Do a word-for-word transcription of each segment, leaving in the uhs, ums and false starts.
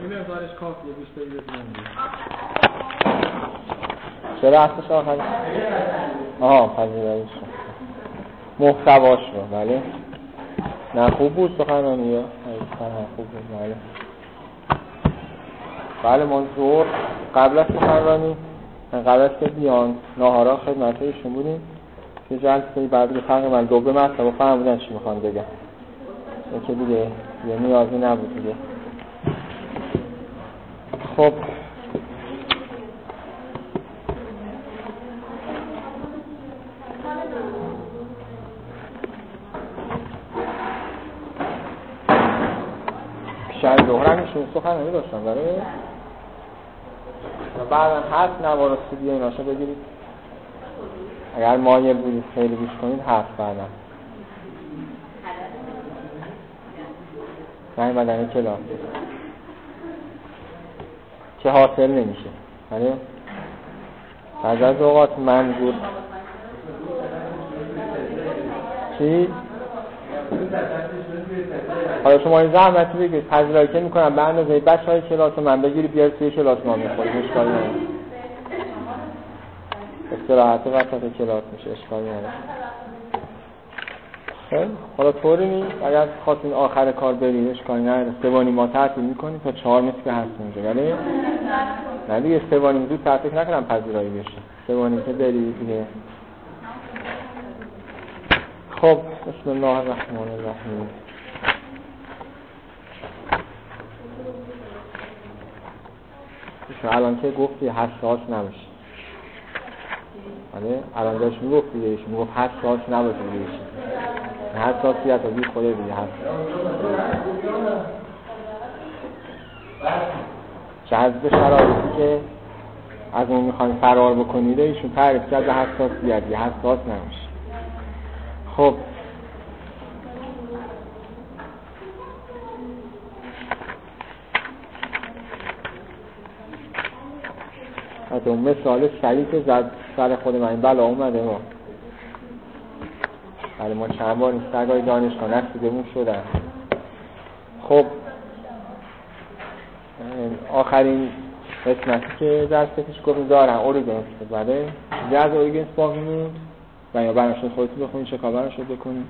مقدارش کافیه بیشتری بدونم چرا اصلش آخر؟ آها پذیراییش محتواش رو. بله نه خوب بود سخنرانی ها خوب بود. بله بله ما زور قبل از سخنرانی قبل از که بیان ناهارا خدمت ایشون بودیم که جلسه بعد که تقریبا دوباره مطلب فهمیدن چی میخوان بگن که دیگه یه نیازی نبود دیگه. خب شاید ظهرمشون سخنرانی داشتن برای بعدا حرف نوارستی بیا ایناشو بگیرید اگر مایل بودید خیلی گوش کنید حرف بعدا نه مدنی کلاس که حاصل نمیشه. بله بعضی از اوقات منظور چی؟ حالا شما این زحمتی بگید پذیرایی که میکنم به اندازه بچه های کلاس من بگیری بیاری توی کلاس ما میخوری اشکالی نداره استراحت وسط کلاس میشه اشکالی نداره. خیلی حالا طوری نیست اگر خواستین آخر کار برید اشکالی نداره سوانی ما تعطیل میکنیم تا چهار مثل که هست اونجا ولی نه دیگه سوانی زود تعطیل نکنم پذیرایی بشه سوانی که برید دیگه. خب بسم الله الرحمن الرحیم. الان که گفتی حساس نباشی بله الان داشت میگفتی دیگه میگفت حساس نباشی دیگه حساسیت رو بی خوده دیگه حساس جذب شرایطی که از اون میخواین فرار بکنید ایشون تعریف کرد به حساسیت دیگه حساس نباشی. خب از اون مثال سریع که زد سر خود من این بلا اومده ما بله ما چند بار این سگای دانشگاه نسیدمون شدن. خب آخرین قسمتی که درس پیش گفتیم دارن اوریگنس بله چیزی از اوریگنس باقی موند و یا برنشون خودتون بخونید چه کار برنشون بکنید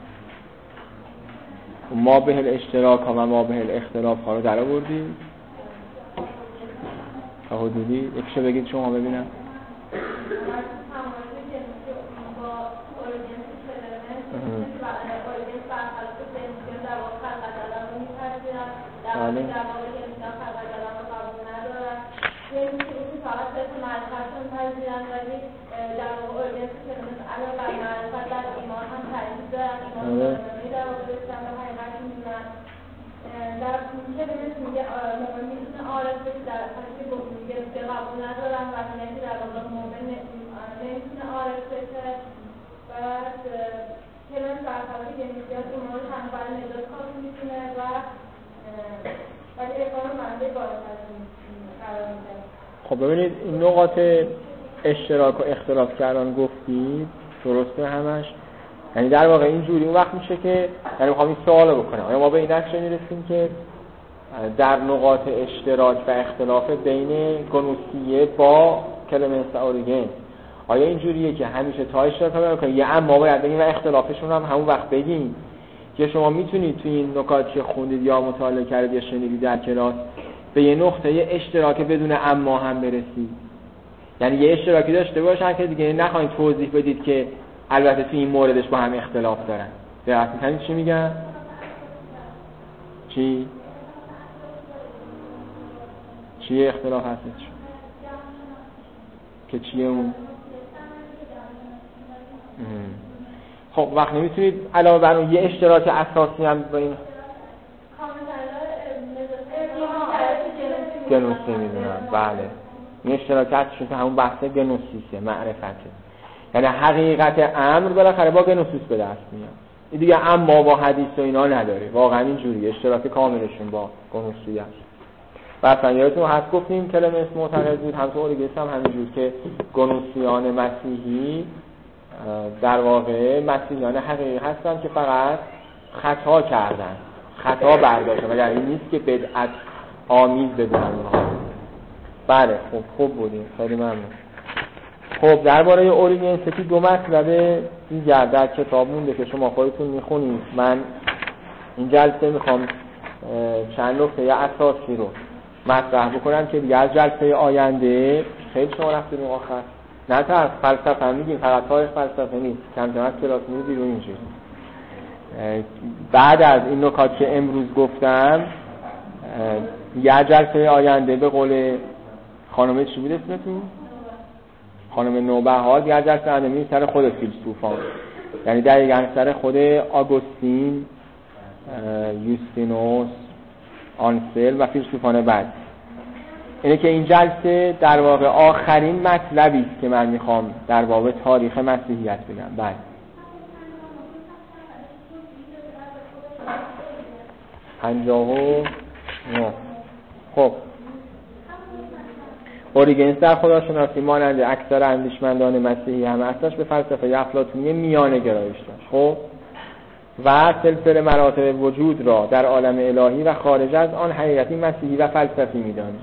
ما به الاشتراک ها و ما به الاختلاف ها رو در آوردیم تا حدودی یکیشو بگید شما ببینم. بله در که بهش میگه مومن میتونه عارف بشه در حالی که گفت میگه که قبول ندارم و میگه در واقع مومن نمیتونه عارف بشه. بعد کلمه در حالی که میگه ایمان هم برای نجات کافی میتونه و ولی اقام منده باید قرار میده. خب ببینید این نقاط اشتراک و اختلاف کردن گفتید درسته همش یعنی در واقع اینجوری اون وقت میشه که یعنی میخوام این سوالو بکنم آیا ما به این نتیجه میرسیم که در نقاط اشتراک و اختلاف بین گنوسیه با کلمنس اوریگن آیا اینجوریه که همیشه تا اشتراک ها بکنیم یا اما باید بگیم و اختلافشون هم همون وقت بگیم که شما میتونید توی این نکاتی که خوندید یا مطالعه کردید یا شنیدید در کلاس به یه نقطه اشتراک بدون اما هم برسید یعنی یه اشتراکی داشته باشن که دیگه نخواهید توضیح بدید که البته توی این موردش با هم اختلاف دارن. دقت می‌کنید چی میگن؟ چی؟ چی اختلاف هستش؟ که چیه اون؟ خب وقت نمیتونید علاوه بر اون یه اشتراک اساسی هم با این گنوسی میدونم بله این اشتراکاتشون که همون بحث گنوسیسه معرفته یعنی حقیقت امر بالاخره با گنوسیس به دست میاد این دیگه اما با حدیث و اینا نداره واقعا اینجوری اشتراک کاملشون با گنوسی است. مثلا یادتون هست گفتیم کلمه اسم معتقد بود همطور اوریگنس هم همینجور که گنوسیان مسیحی در واقع مسیحیان حقیقی هستن که فقط خطا کردن خطا برداشتن ولی این نیست که بدعت آمیز بدونن اونها. بله خب خوب بودیم، خیلی ممنون. خب درباره اوریگنسیتی دو مطلب دیگر در کتاب مونده که شما خودتون میخونید. من این جلسه میخوام چند نکته اساسی رو مطرح بکنم که دیگه از جلسه آینده خیلی شما رفتیم آخر نه تا فلسفه هم میگیم، فقط تاریخ فلسفه نیست، کم کم از کلاس میره بیرون. اینجوری بعد از این نکات که امروز گفتم یه جلسه آینده به قول خانم چی بود اسمتون؟ خانم نوبهار، یه جلسه آینده میریم سر خود فیلسوفان، یعنی دقیقاً سر خود آگوستین، یوستینوس، آنسل و فیلسوفان بعد. اینه که این جلسه در واقع آخرین مطلبی است که من میخوام در باب تاریخ مسیحیت بگم. بعد پنجاه و نه. خب اوریگنس در خداشناسی مانند اکثر اندیشمندان مسیحی هم اصلاش به فلسفه افلاطونی میانه گرایش داشت. خب و سلسله مراتب وجود را در عالم الهی و خارج از آن حقیقتی مسیحی و فلسفی می‌دانست.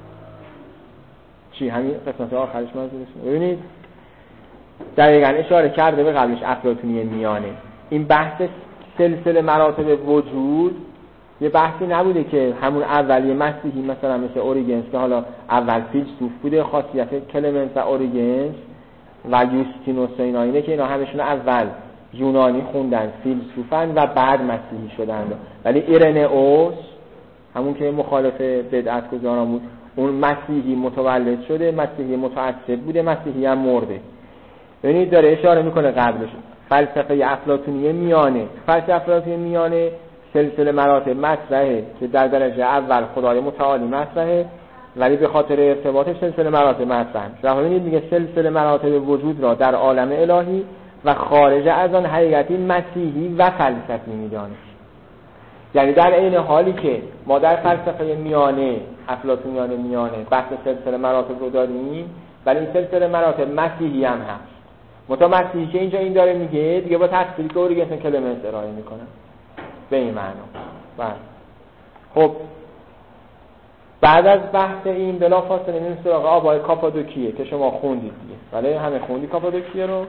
چی همین قسمت آخرش منظورش؟ ببینید دقیقاً اشاره کرده به قبلش افلاطونی میانه. این بحث سلسله مراتب وجود یه بحثی نبوده که همون اولیه مسیحی مثلا مثل اوریگنس که حالا اول فیلسوف بوده، خاصیت کلمنت و اوریگنس و یوستینوس و اینا اینه که اینا همشون اول یونانی خوندن، فیلسوفن و بعد مسیحی شدن. ولی ایرنئوس همون که مخالف بدعت گذاران بود، اون مسیحی متولد شده، مسیحی متعصب بوده، مسیحی هم مرده. ببینید داره اشاره میکنه قبلش فلسفه افلاطونی میانه. فلسفه افلاطونی میانه سلسله مراتب مطرحه که در درجه اول خدای متعالی مطرحه، ولی به خاطر ارتباطش سلسله مراتب مطرحه. شما ببینید میگه سلسله مراتب وجود را در عالم الهی و خارج از آن حقیقتی مسیحی و فلسفی می‌دانست. یعنی در این حالی که ما در فلسفه میانه افلاطونیان میانه بحث سلسله مراتب رو داریم، ولی این سلسله مراتب مسیحی هم هست. متا مسیحی که اینجا این داره میگه دیگه با تفسیری که اوریگنس کلمنت ارائه میکنه به این معنا. بله خب بعد از بحث این بلافاصله میریم سراغ آبای کاپادوکیه که شما خوندید دیگه. ولی همه خوندی کاپادوکیه رو؟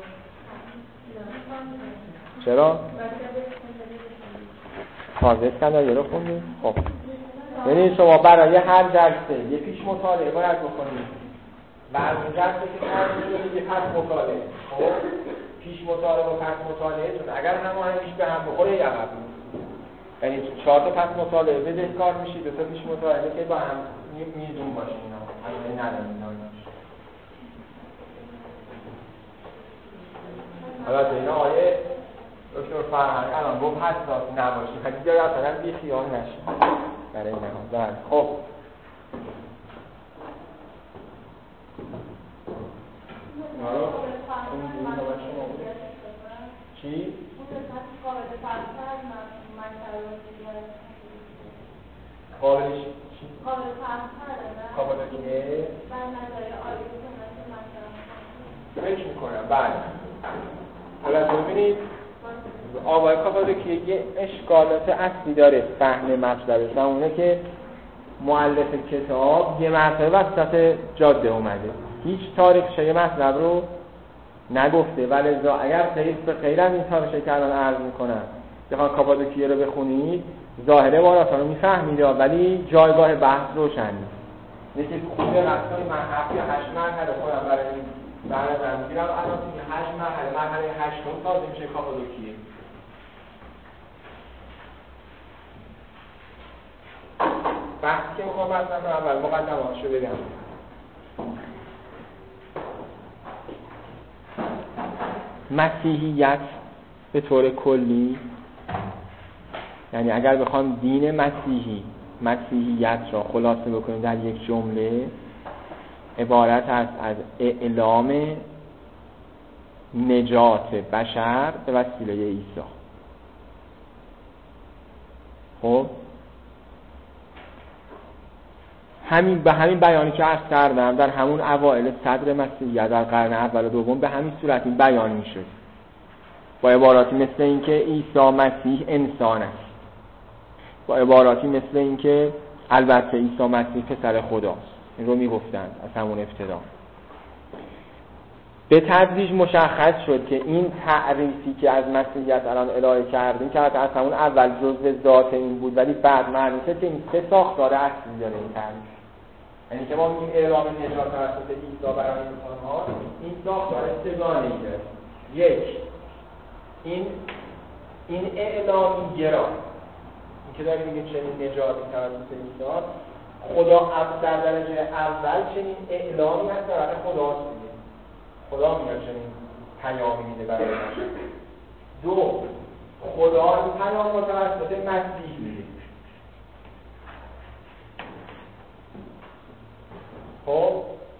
چرا؟ تازه اسکندریه رو خوندید؟ خب یعنی شما برای هر جلسه یه پیش مطالعه باید بکنید و از اون جلسه که تمام شده یه پس مطالعه. خب پیش مطالعه و پس مطالعه تون اگر همه همیش به هم بخوره یه عقب یعنی چهار تا پس مطالعه بده کار میشید، دو تا پیش مطالعه که با هم میزون باشه اینا همه نداریم اینا. حالا اینا آیه دکتر فرهنگ الان گفت حساس نباشید، خیلی دیگه اصلا بی خیال نشید برای این نهان. خب چی؟ قابلش چی؟ قابل فهم‌تره نه؟ قابل کیه؟ در نظر آیه سنت مثلا فکر میکنم بله. حالا ببینید آقای کاپادوکی یه اشکالات اصلی داره فهم مطلبش و اونه که مؤلف کتاب یه مرتبه وسط جاده اومده، هیچ تاریخچه مطلب رو نگفته، ولی اگر غیر به غیر از این تاریخچه که الان عرض میکنم بخواد کاپادوکی رو بخونید ظاهر عباراتان رو میفهمید ولی جایگاه بحث روشن نیست. مثل خود رفتاری من هفت یا هشت مرحله خودم برای این برای میگیرم الان توی هشت مرحله مرحله هشتم تازه میشه کاپادوکیه. بحثی که میخوام بحث نکنم اول مقدماتشو بگم. مسیحیت به طور کلی، یعنی اگر بخوام دین مسیحی مسیحیت را خلاصه بکنیم در یک جمله، عبارت است از اعلام نجات بشر به وسیله عیسی. خب همین به همین بیانی که عرض کردم در همون اوائل صدر مسیحیت در قرن اول و دوم به همین صورت این بیان میشد با عباراتی مثل این که عیسی مسیح انسان است، با عباراتی مثل این که البته عیسی مسیح پسر خداست. این رو میگفتن از همون ابتدا. به تدریج مشخص شد که این تعریفی که از مسیحیت الان ارائه کردیم که از همون اول جزء ذات این بود، ولی بعد معلومه که این سه ساختار اصلی داره این تعریف. یعنی که ما میگیم اعلام نجات توسط عیسی برای انسان‌ها، این ساختار سگانه‌ای داره. یک، این این اعلامی گرا، این که داریم میگیم چنین نجاتی توسط عیسی، خدا در درجه اول چنین اعلامی از طرف خداست دیگه. خدا میاد چنین پیامی میده برای ما. دو، خدا این پیام رو توسط مسیح میده. خب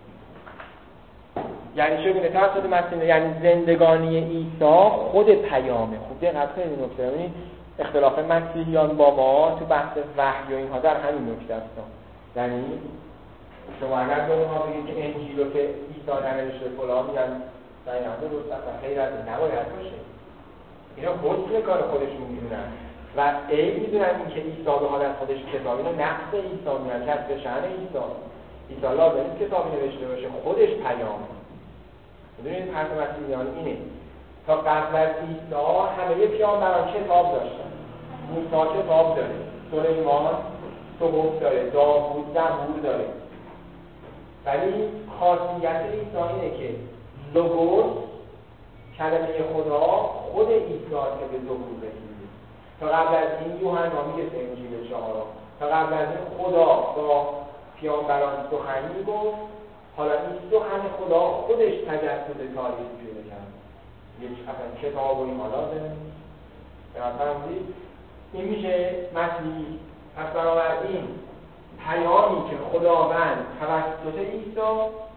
یعنی چه بینه توسط مسیح، یعنی زندگانی عیسی خود پیامه. خوب دقت کنید این نکته. ببینید اختلاف مسیحیان با ما تو بحث وحی و اینها در همین نکته است. یعنی شما اگر به اونها بگید که انجیل رو که عیسی ننوشته فلان میگن دقیقاً درست اصلا خیر از این نباید باشه. اینا حسن کار خودشون میدونن و عیب میدونن این که عیسی به حال از خودش کتابی رو نقص عیسی میاد که از به شأن عیسی عیسی لازم نیست کتابی نوشته باشه، خودش پیامه. میدونید حرف مسیحیان اینه تا قبل از عیسی همه پیامبران کتاب داشتن. موسی کتاب داره، سلیمان صحف داره، داوود زبور داره. ولی خاصیت عیسی اینه که لوگوس کلمه خدا خود عیسی که به ظهور رسیده. تا قبل از این یوحنا میگه انجیل چهارم، تا قبل از این خدا با پیامبران سخن میگفت، حالا این سخن خدا خودش تجسد تاریخی پیدا کرد. یک اصلا کتاب و این حالا داره. بنابراین این میشه مسیح. پس بنابراین پیامی که خداوند توسط عیسی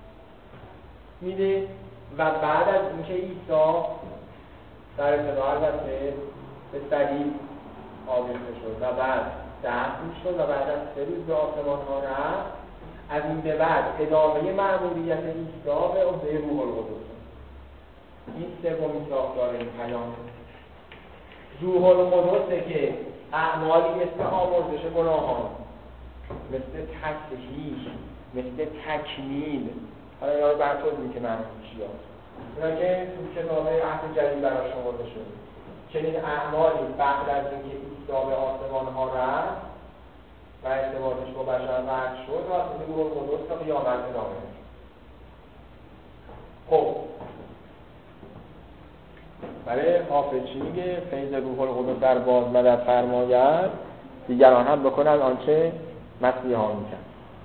میده و بعد از اینکه عیسی در ابتدا البته به صلیب آویخته شد و بعد دفن شد و بعد از سه روز به آسمان ها رفت، از این به بعد ادامه مأموریت عیسی به عهده روح القدس. این سومین ساختار این پیام روح القدس که اعمالی مثل آمرزش گناهان، مثل تصحیح، مثل تکمیل، حالا اینا رو برطور می که معنی چی هست اینا که تو کتاب عهد جدید برای شمرده شده. چنین اعمالی بعد از اینکه عیسی به آسمان ها رفت و ارتباطش با بشر قطع شد و از روح القدس تا قیامت ادامه داد. خب برای حافظ چی میگه؟ فیض روح القدس در باز مدد فرماید دیگران هم بکنن آنچه مسیحا میکن.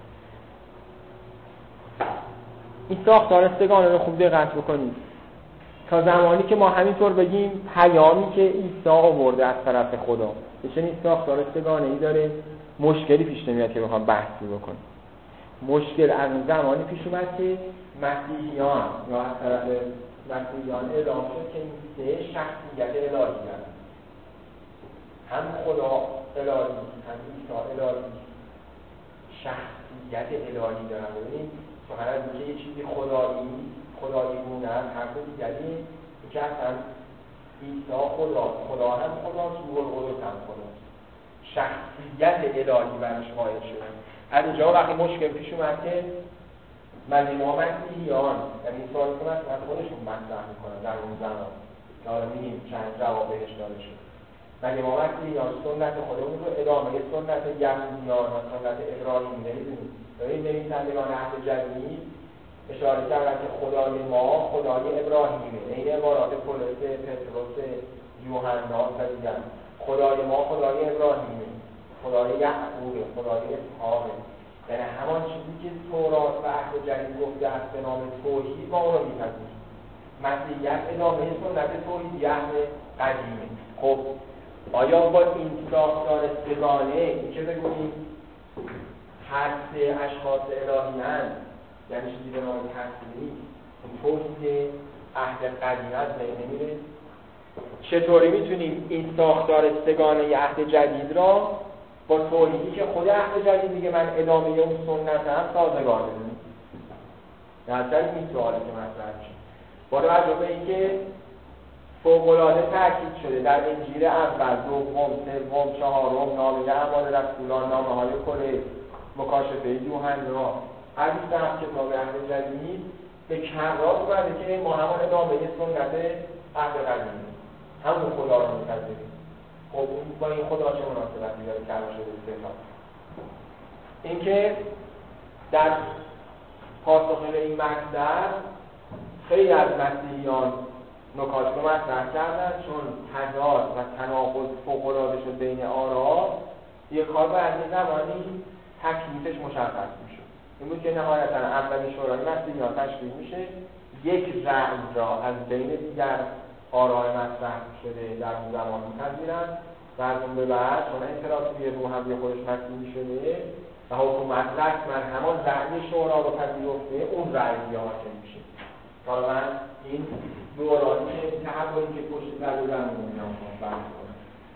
این ساختار سگانه رو خوب دقت بکنید تا زمانی که ما همینطور بگیم پیامی که عیسی آورده از طرف خدا به چنین ساختار سگانه ای داره، مشکلی پیش نمیاد که بخوام بحثی بکنیم. مشکل از اون زمانی پیش اومد که مسیحیان یا از طرف مسیحیان اعلام شد که این سه شخصیت الهی دارن، هم خدا الهی هم عیسی الهی شخصیت الهی دارن. ببینید سخن از اینکه یه چیزی خدایی خدایی گونه است، حرف دیگری که اصلا عیسی خدا خدا هم خداست، روح القدس هم خداست، شخصیت الهی برش قائل شده. از اینجا وقتی مشکل پیش اومد که مگه ما مسیحیان، یعنی این سوالی که مثلا خودشون مطرح میکنن در اون زمان که حالا میگیم چند جواب بهش داده شد، مگه ما مسیحیان سنت خودمون رو ادامه سنت یهودیان و سنت ابراهیمی نمیدونیم؟ ببین نویسندگان عهد جدید اشاره کردن که خدای ما خدای ابراهیمه، این عبارات پولس، پتروس، یوحنا و دیگر. خدای ما خدای ابراهیمه، خدای یعقوبه، خدای اسحاقه. یعنی همان چیزی که تورات و عهد جدید گفته است به نام توحید ما اون رو می‌پذیریم. مسیحیت ادامه سنت توحیدی عهد قدیمه. خب آیا با این ساختار سگانه این که بگوییم هر سه اشخاص الهی هستند، یعنی چیزی به نام تصویری، توحید عهد قدیم از بین نمیره؟ چطوری میتونیم این ساختار سگانه عهد جدید را با توحیدی که خود عهد جدید میگه من ادامه اون سنت هم سازگار بدونیم؟ نظر این سوالی که مطرح میشه با توجه به اینکه فوق‌العاده تاکید شده در انجیل اول، دوم، سوم، چهارم، نامه اعمال رسولان، نامه‌های کل، مکاشفه یوحنا، هر بیست و هفت کتاب عهد جدید به کرات اومده که ما همون ادامه سنت عهد قدیم، همون خدا رو می‌پذیریم. خب این با این خدا چه مناسبتی داره که الان شده استثنا؟ اینکه در پاسخ به این مطلب خیلی از مسیحیان نکات رو مطرح کردن، چون تضاد و تناقض فوق‌العاده شد بین آرا، یک کار باید یه زمانی تکلیفش مشخص میشه. این بود که نهایتاً اولین شورای مسیحیان تشکیل میشه، یک رأی را از بین دیگر آراء مطرح شده در اون زمان می‌پذیرن و از اون به بعد چون امپراتوری روم هم به خودش مسیحی شده و حکومت رسما همان رأی شورا رو پذیرفته، اون رأی حاکم میشه. حالا من این دورانی که تحولی که پشت در و زمین میام بحث کنم.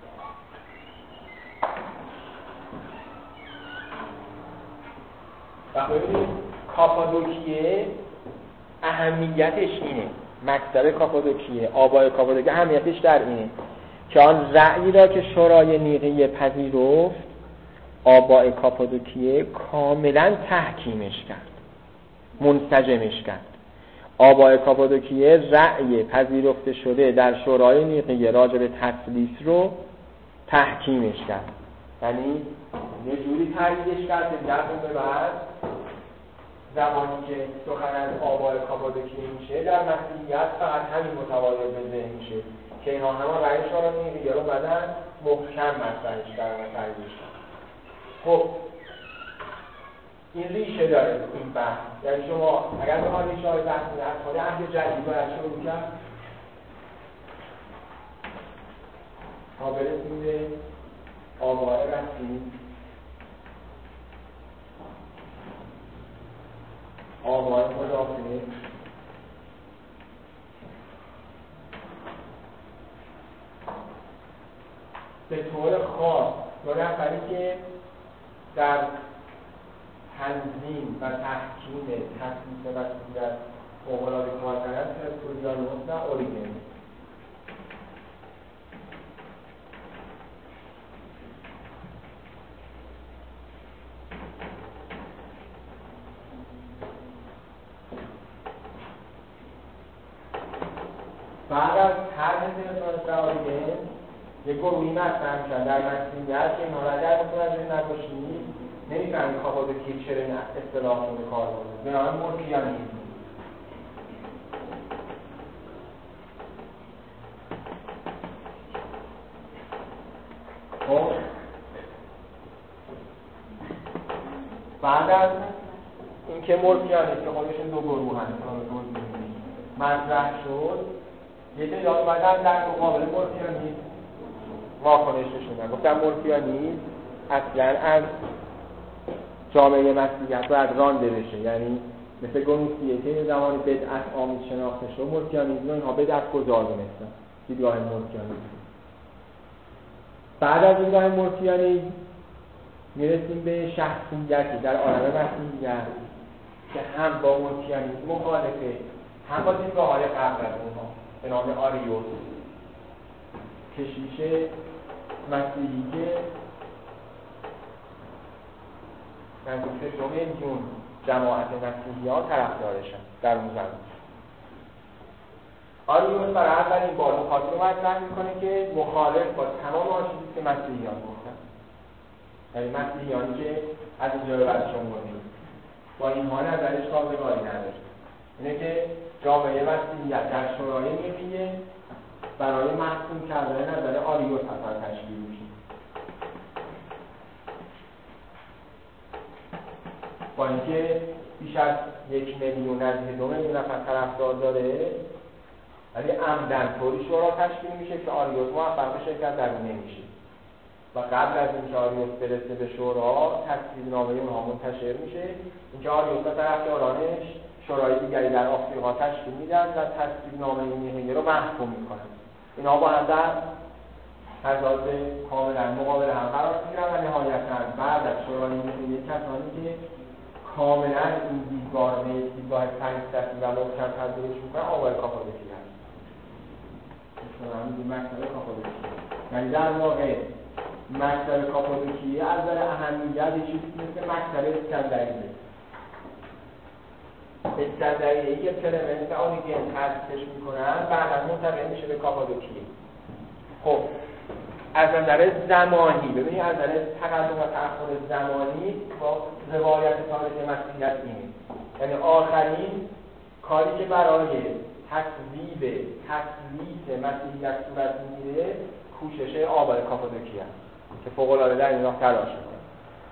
و ببینید کاپادوکیه اهمیتش اینه، مکتب کاپادوکیه، آبای کاپادوکیه اهمیتش در اینه که آن رأیی را که شورای نیقیه پذیرفت، آبای کاپادوکیه کاملا تحکیمش کرد، منسجمش کرد. آبای کاپادوکیه رأی پذیرفته شده در شورای نیقیه راجع به تثلیث رو تحکیمش کرد، یعنی یه جوری تاییدش کرد که در اون به بعد زمانی که سخن از آبای کاپادوکیه میشه در مسیحیت فقط همین متوارد به ذهن میشه که اینا همان رأی شورای نیقیه رو بعدن محکم مطرحش کردن و تاییدش کردن. خب این ریشه داره این بحث، یعنی شما اگر بخواید ریشه های بحث از خود عهد جدید باید شروع کرد تا برسیم به آبای رسمی، آبای مدافعه، به طور خاص دو نفری که در تنظیم و تحکیم تثلیث مسیحیت فوق‌العاده کار کردن، ترتولیانوس و اوریگن. بعد از طرح ترتولیانوس و اوریگن یک گروهی مطرح میشن در مسیحیت که اینها را اگر متوجه نباشید نمی‌فهمید کاپادوکیه چرا این اصطلاح رو به کار برده، به نام مورفیانیسم. خب بعد از اینکه مورفیانیسم که خودشون دو گروه هستن مطرح شد، یه تعداد بعدن در مقابل مورفیانیسم واکنش نشوندن، گفتن مورفیانیسم اصلا از جامعه مسیحیت باید رانده بشه، یعنی مثل گنوسیه که زمان بدعت آمیز شناخته شد، مورفیانیسم اینها بدعت گذار دونستن، دیدگاه مورفیانیسم. بعد از دیدگاه مورفیانیسم میرسیم به شخصیتی در عالم مسیحیت که هم با مورفیانیسم مخالفه، هم با دیدگاه‌های قبل از اونها به نام آریوس، کشیش مسیحی که نزدیک دو میلیون جماعت مسیحیان طرفدارشن در اون زمان. آریوس برای اولین بار مخاطب رو مطرح میکنه که مخالف با تمام آنچیزی که مسیحیان گفتن، یعنی مسیحیانی که از اینجا به بعد شمرده نیست، با اینها نظرش سازگاری نداره. اینه که جامعه مسیحیت در شورای نیقیه برای محکوم کردن نظر آریوس اصلا تشکیل میشه. با اینکه بیش از یک میلیون نزدیک دو میلیون نفر طرفدار داره، ولی عمدن طوری شورا تشکیل میشه که آریوس موفق به شرکت در اون نمیشه و قبل از اینکه آریوس برسه به شورا تصویبنامه اونها منتشر میشه. اینکه آریوس و طرفدارانش شورای دیگری در آفریقا تشکیل میدن و تصویبنامه نیقیه رو محکوم میکنن. اینا با هم در تضاد کاملا مقابل هم قرار میگیرن و نهایتاً بعد از شورای نیقیه کسانی که کاملا این دیدگاه رو به دیدگاه فلسفی و محکم تبدیلش میکنن آبای کاپادوکیه هست. مثلا همین مکتب کاپادوکیه. یعنی در واقع مکتب کاپادوکیه از نظر اهمیت یه چیزی مثل مکتب اسکندریه. اسکندریه که کلمنت آریگن تأسیسش میکنن بعدا منتقل میشه به کاپادوکیه. خب از نظر زمانی ببینید از نظر تقدم و تأخر زمانی با روایت تاریخ مسیحیت اینه، یعنی آخرین کاری که برای تکذیب تسلیط مسیحیت صورت میگیره کوشش آبای کاپادوکیه که فوق العاده در این راه تلاش میکنه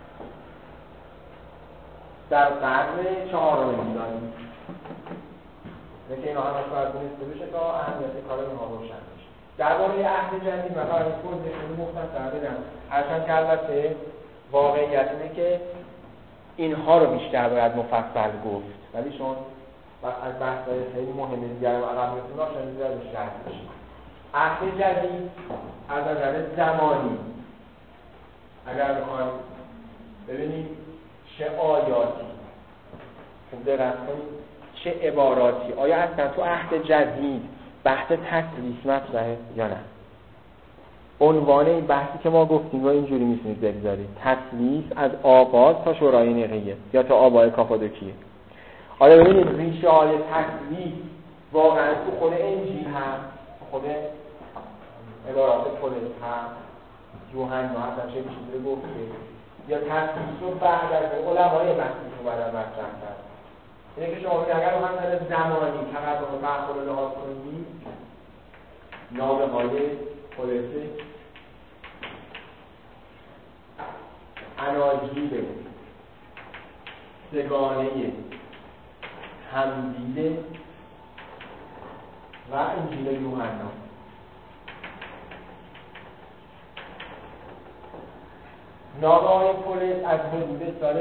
در قرن چهارم میلادی. مثل اینا همش باید دونسته بشه تا اهمیت کار اینها روشن بشه. درباره عهد جدید مثلا این توضیحشون مختصر بدم، هرچند که البته واقعیت اینه که اینها رو بیشتر باید مفصل گفت، ولی چون وقت از بحث‌های خیلی مهم دیگر رو عقب می‌رسیم آشنا دیگر رو شرح بشیم. عهد جدید از نظر زمانی اگر بخوایم ببینیم چه آیاتی خوب دقت کنید چه عباراتی، آیا اصلا تو عهد جدید بحث تسلیس مطرحه یا نه؟ عنوان این بحثی که ما گفتیم رو اینجوری میتونید بگذارید: تسلیس از آغاز تا شورای نیقیه یا تا آبای کاپادوکیه. آیا ببینید ریشه های تسلیس واقعا تو خود انجیل هم، خود عبارات پولس هم، یوحنا اصلا چه چیزی رو گفته، یا تسلیس رو بعد از علمای مسیح اومدن مطرح کرد؟ اینه که شما ببینید اگر رو همزن زمانی تقدم و تأخر رو لحاظ کنید، نامه های پولس، اناجیل سگانه حمدیه و انجیل یوحنا، نامه های پولس از حدود سال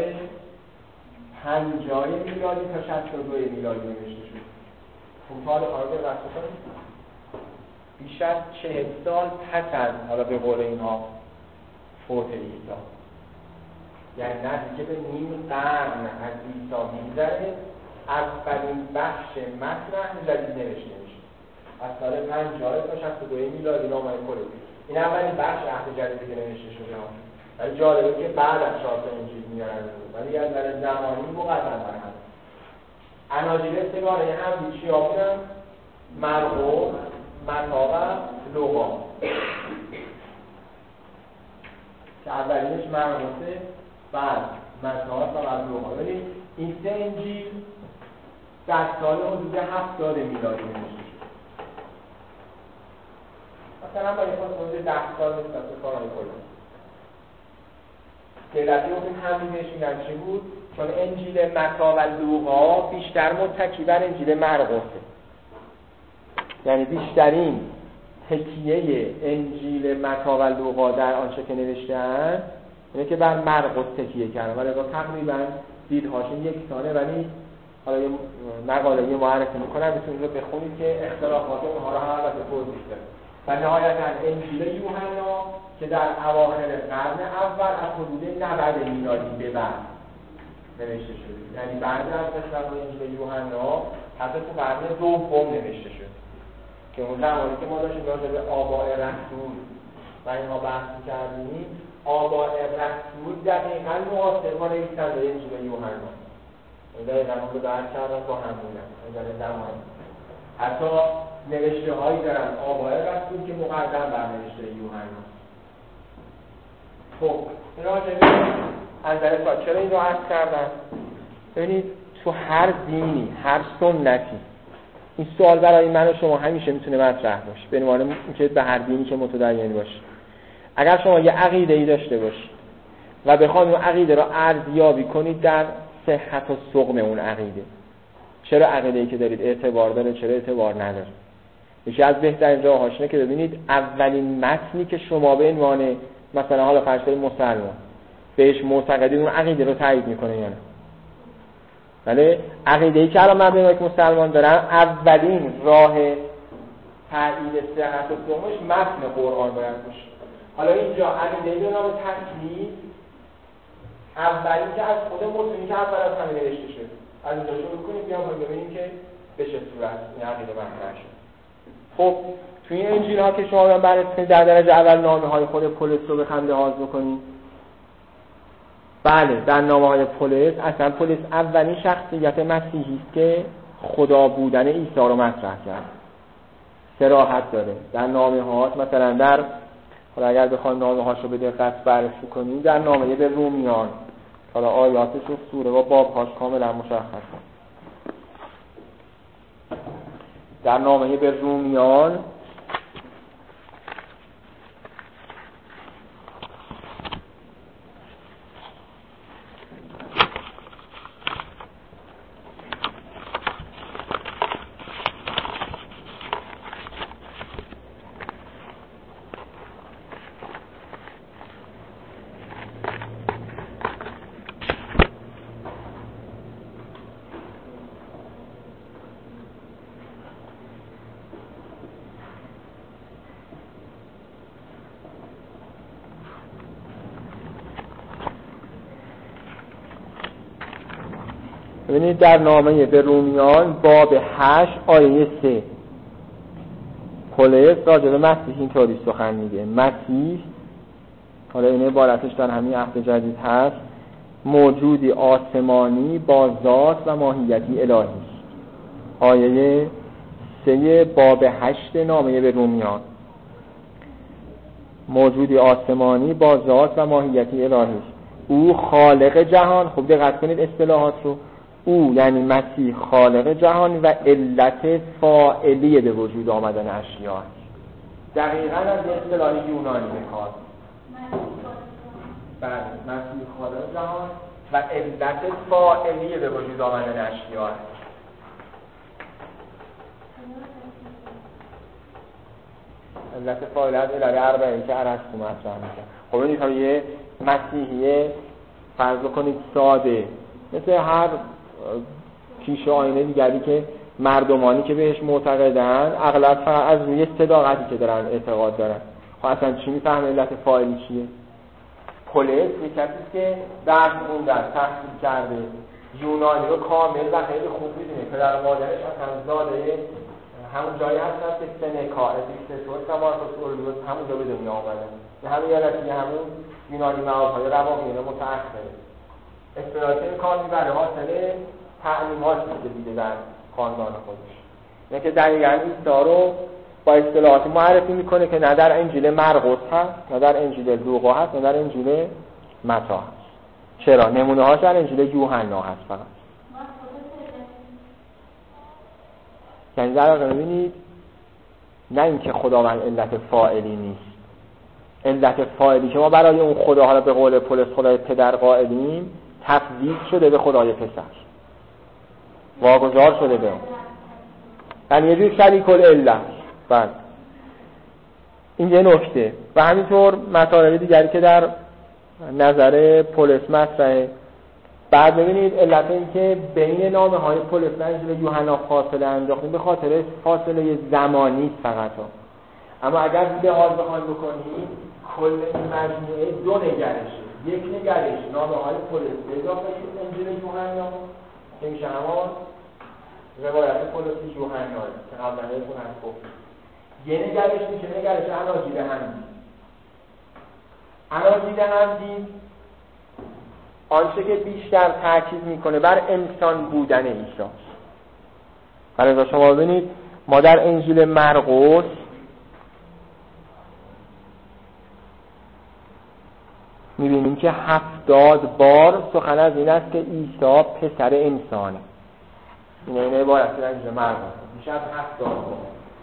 پنجاه میلادی تا شصت و دو میلادی نوشته شد. کوتاه خارج وقت کنید بیش از چهل سال پس از حالا به قول اینها فوت عیسی، یعنی نزدیک به نیم قرن از عیسی میگذره اولین بخش متن جدید نوشته میشه. از سال پنجاه تا شصت و دو میلادی نامه پولس. این اولین بخش عهد جدیدی که نوشته شده. ولی جالبه که بعد از چهار تا انجیل میارن، ولی از نظر زمانی مقدم بر هم. اناجیل سگانه حمدی چیا بودن؟ مرقس، متی و لوقا. که اولینش مرقسه، بعد متی و بعد لوقا. ولی این سه انجیل در سال حدود هفتاد میلادی نوشته شد. مثلا با یه فاصله ده سال نسبت به کارهای پولس. دلتی گفتیم همین بهش میگن چی بود؟ چون انجیل متی و لوقا بیشتر متکی بر انجیل مرقسه، یعنی بیشترین تکیه انجیل متی و لوقا در آنچه که نوشته‌اند اینه که بر مرقس تکیه کردن، ولی تقریبا دیدهاشون یکسانه. ولی حالا یه مقاله یه معرفی میکنم میتونید رو بخونید که اختلافات اونها رو هم البته توضیح بده. و نهایتاً انجیل یوحنا که در اواخر قرن اول از حدود نود میلادی به بعد نوشته شده، یعنی بعد از اختلاف انجیل یوحنا حتی تو قرن دوم نوشته شد که اون زمانی که ما داشتیم راجع به آباء رسول و اینها بحث کردیم، آباء رسول دقیقاً معاصر با نویسنده انجیل یوحنا دقیقاً اون رو درک کردن با هم بودن از زمانی. حتی نوشته هایی دارن آباء رسول که مقدم بر نوشته یوحنا. خب این راجعه از در سال چرا این رو عرض کردن؟ ببینید تو هر دینی، هر سنتی این سوال برای من و شما همیشه میتونه مطرح باشه، به عنوان اینکه به هر دینی که متدین باشه. اگر شما یه عقیده‌ای داشته باشید و بخواید اون عقیده رو ارزیابی کنید در صحت و سقم اون عقیده، چرا عقیده‌ای که دارید اعتبار داره، چرا اعتبار نداره، یکی از بهترین راهاش اینه که ببینید اولین متنی که شما به عنوان مثلا حالا فرض کنید مسلمان بهش معتقدید اون عقیده رو تایید میکنه یا نه. ولی عقیده‌ای که الان من به عنوان مسلمان دارم اولین راه تایید صحت و سقمش متن قرآن باید باشه. حالا اینجا عقیده‌ای به نام تسلیس اولی که از خود متنی که اول از همه نوشته شده، از اینجا شروع کنیم بیام ببینیم که به چه صورت این عقیده مطرح شد. خب توی این انجیل ها که شما بررسی کنید در درجه اول نامه های خود پولس رو بخوام لحاظ بکنید، بله در نامه های پولس اصلا پولس اولین شخصیت مسیحی است که خدا بودن عیسی رو مطرح کرد، صراحت داره در نامه ها. مثلا در حالا اگر بخوایم نامه هاش رو به دقت بررسی کنیم، در نامه به رومیان حالا آیاتش و سوره و باب‌هاش کاملا مشخصه. در نامه به رومیان ببینید در نامه به رومیان باب هشت آیه سه پولس راجع به مسیح اینطوری سخن میگه: مسیح، حالا این عبارتش در همین عهد جدید هست، موجودی آسمانی با ذات و ماهیتی الهی است. آیه سه باب هشت نامه به رومیان، موجودی آسمانی با ذات و ماهیتی الهی است. او خالق جهان، خوب دقت کنید اصطلاحات رو، او یعنی مسیح خالق جهان و علت فاعلی به وجود آمدن اشیاء. دقیقاً از اصطلاح یونانی میخواد. بله، مسیح خالق جهان و علت فاعلی به وجود آمدن اشیاء. علت فاعلی از علت اربعه که ارسطو مطرح می‌کنه. خب این تا یه مسیحیه فرض کنید ساده، مثل هر کیش آینه دیگری که مردمانی که بهش معتقدن، اغلب فقط از روی صداقتی که دارن اعتقاد دارن. خب اصلا چی میفهمه علت فاعلی چیه؟ پولس یک کسی که درس خونده، تحصیل کرده، یونانی رو کامل و خیلی خوب میدونه. پدر و مادرش اصلا زاده همون جایی هستن که سنکا، اپیکتتوس و مارکوس اورلیوس همونجا به دنیا آمدن. به همین علتی همون یونانی موادهای رواقیانه متأخره. استراتژی کار میبره حاصل تعلیماتی که دیده در خاندان خودش. اینه که دقیقاً عیسی رو با اصطلاحات معرفی میکنه که نه در انجیل مرقس هست، نه در انجیل لوقا هست، نه در انجیل متی هست. چرا؟ نمونه هاش در انجیل یوحنا هست فقط. یعنی در واقع ببینید، نه اینکه خداوند علت فاعلی نیست. علت فاعلی که ما برای اون خدا، حالا به قول پولس خدای پدر قائلیم، تفویض شده به خدای پسر، واگذار شده به اون، یعنی یه جور شریک العله. بله، این یه نکته. و همینطور مطالب دیگری که در نظر پولس مطرحه. بعد ببینید علت این که بین نامه های پولس و انجیل یوحنا فاصله انداختیم به خاطر فاصله زمانی فقط ها. اما اگر لحاظ بخوایم بکنیم، کل این مجموعه دو نگرشه. یک نگرش نامه های پولس به اضافه انجیل یوحنا که میشه همان روایت پولس یوحنا که قبلا بهتون هم گفتم. یه نگرش میشه نگرش اناجیل حمدی. اناجیل حمدی آنچه که بیشتر تاکید میکنه بر انسان بودن عیسی. برای شما ببینید، ما در انجیل مرقس میبینیم که هفتاد بار سخن از این است که عیسی پسر انسانه. این این عبارت در انجیل مرقس میشه از هفتاد بار.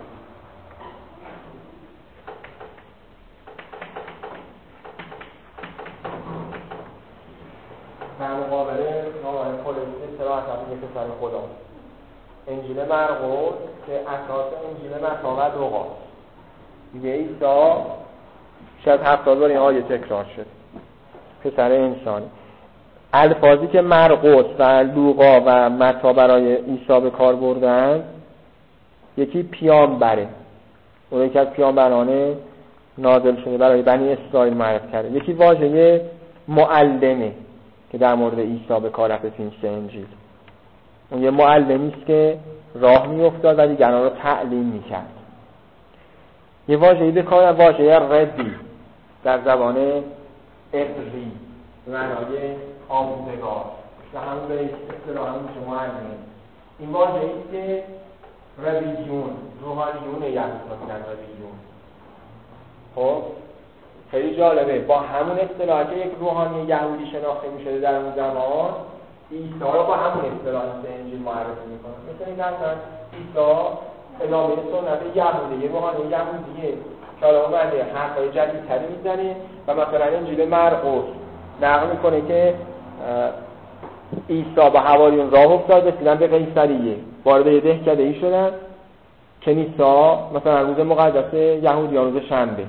در مقابله نامه پولس صراحت میگه پسر خدا. انجیل مرقس که اساس انجیل متی و لوقا میگه عیسی شاید هفتاد بار این آیه تکرار شد، پسر انسانی. الفاظی که مرقس و لوقا و متی برای عیسی به کار بردن، یکی پیامبره، اون یکی از پیامبران نازل شده برای بنی اسرائیل معرفی کرده. یکی واژه معلمه که در مورد عیسی به کار رفته این سه انجیل. اون یه معلمی است که راه میافتاد و دیگران رو تعلیم میکرد. یه واژه‌ای به کار واژه ردی در زبان عبری به معنای آموزگار و همون به اصطلاح همون شما علمه. این واژه‌ای که ربیون روحانیون یهود میگن ربیون. خب خیلی جالبه، با همون اصطلاحی که یک روحانی یهودی شناخته می‌شده در اون زمان، عیسی رو با همون اصطلاح انجیل معرفی می‌کنه. مثلا این مثلا عیسی ادامه سنت یهودی، یه روحانی یهودیه که حالا اومده حرفای جدیدتری میزنه و مثلا انجیل مرقس نقل میکنه که عیسی با حواریون راه افتاد، رسیدن به قیصریه، وارد یه دهکده‌ای شدن کنیسا، مثلا روز مقدس یهودیان روز شنبه.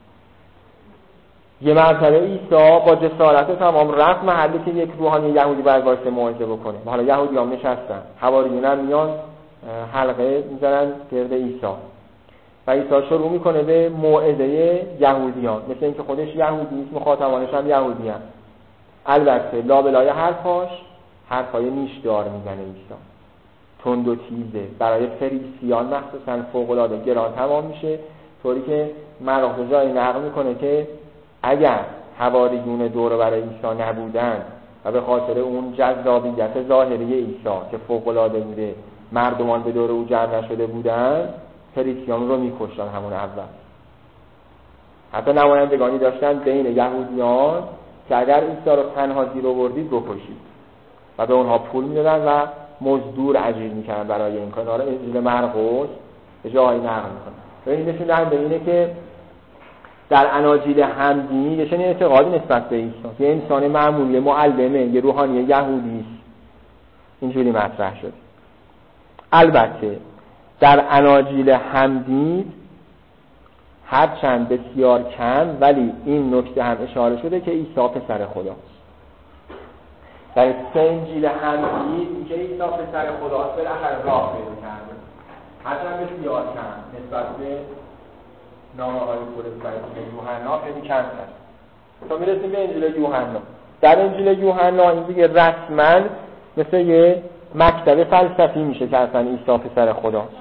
یه مرتبه عیسی با جسارت تمام رفت محلی که یک روحانی یهودی باید واسه موعظه بکنه. حالا یهودیان نشستن، حواریون هم میان حلقه میزنن گرد عیسی و عیسی شروع میکنه به موعظه یهودیان، مثل اینکه خودش یهودی است، مخاطبانش هم یهودی هستند. البته لابلای حرفاش حرفای نیشدار میزنه عیسی، تند و تیزه، برای فریسیان مخصوصا فوق‌العاده گران تمام میشه، طوری که مرقس جایی نقل میکنه که اگر حواریون دور برای عیسی نبودن و به خاطر اون جذابیت ظاهری عیسی که فوق‌العاده بوده مردمان به دور او جمع نشده بودن، فریسیان رو میکشتن همون اول. حتی نمایندگانی داشتن بین یهودیان که اگر عیسی رو تنها زیر آوردید بکشید و به اونها پول میدادن و مزدور اجیر میکردن برای این کار. آره انجیل مرقس به جایی نقل میکنه. ببینید نشون دهنده اینه که در اناجیل همدینی یه چنین اعتقادی نسبت به عیسی، یه انسان معمولی معلمه، یه روحانی یهودی است، اینجوری مطرح شد. البته در اناجیل همدین هرچند بسیار کم، ولی این نکته هم اشاره شده که عیسی پسر خداست. در سه انجیل همدین که عیسی پسر خداست بالاخره راه پیدا کرده، هرچند بسیار کم نسبت به نامه های پولس و انجیل یوحنا خیلی کم هست. تا میرسیم به انجیل یوحنا. در انجیل یوحنا این دیگه رسما مثل یه مکتب فلسفی میشه که اصلا عیسی پسر خداست.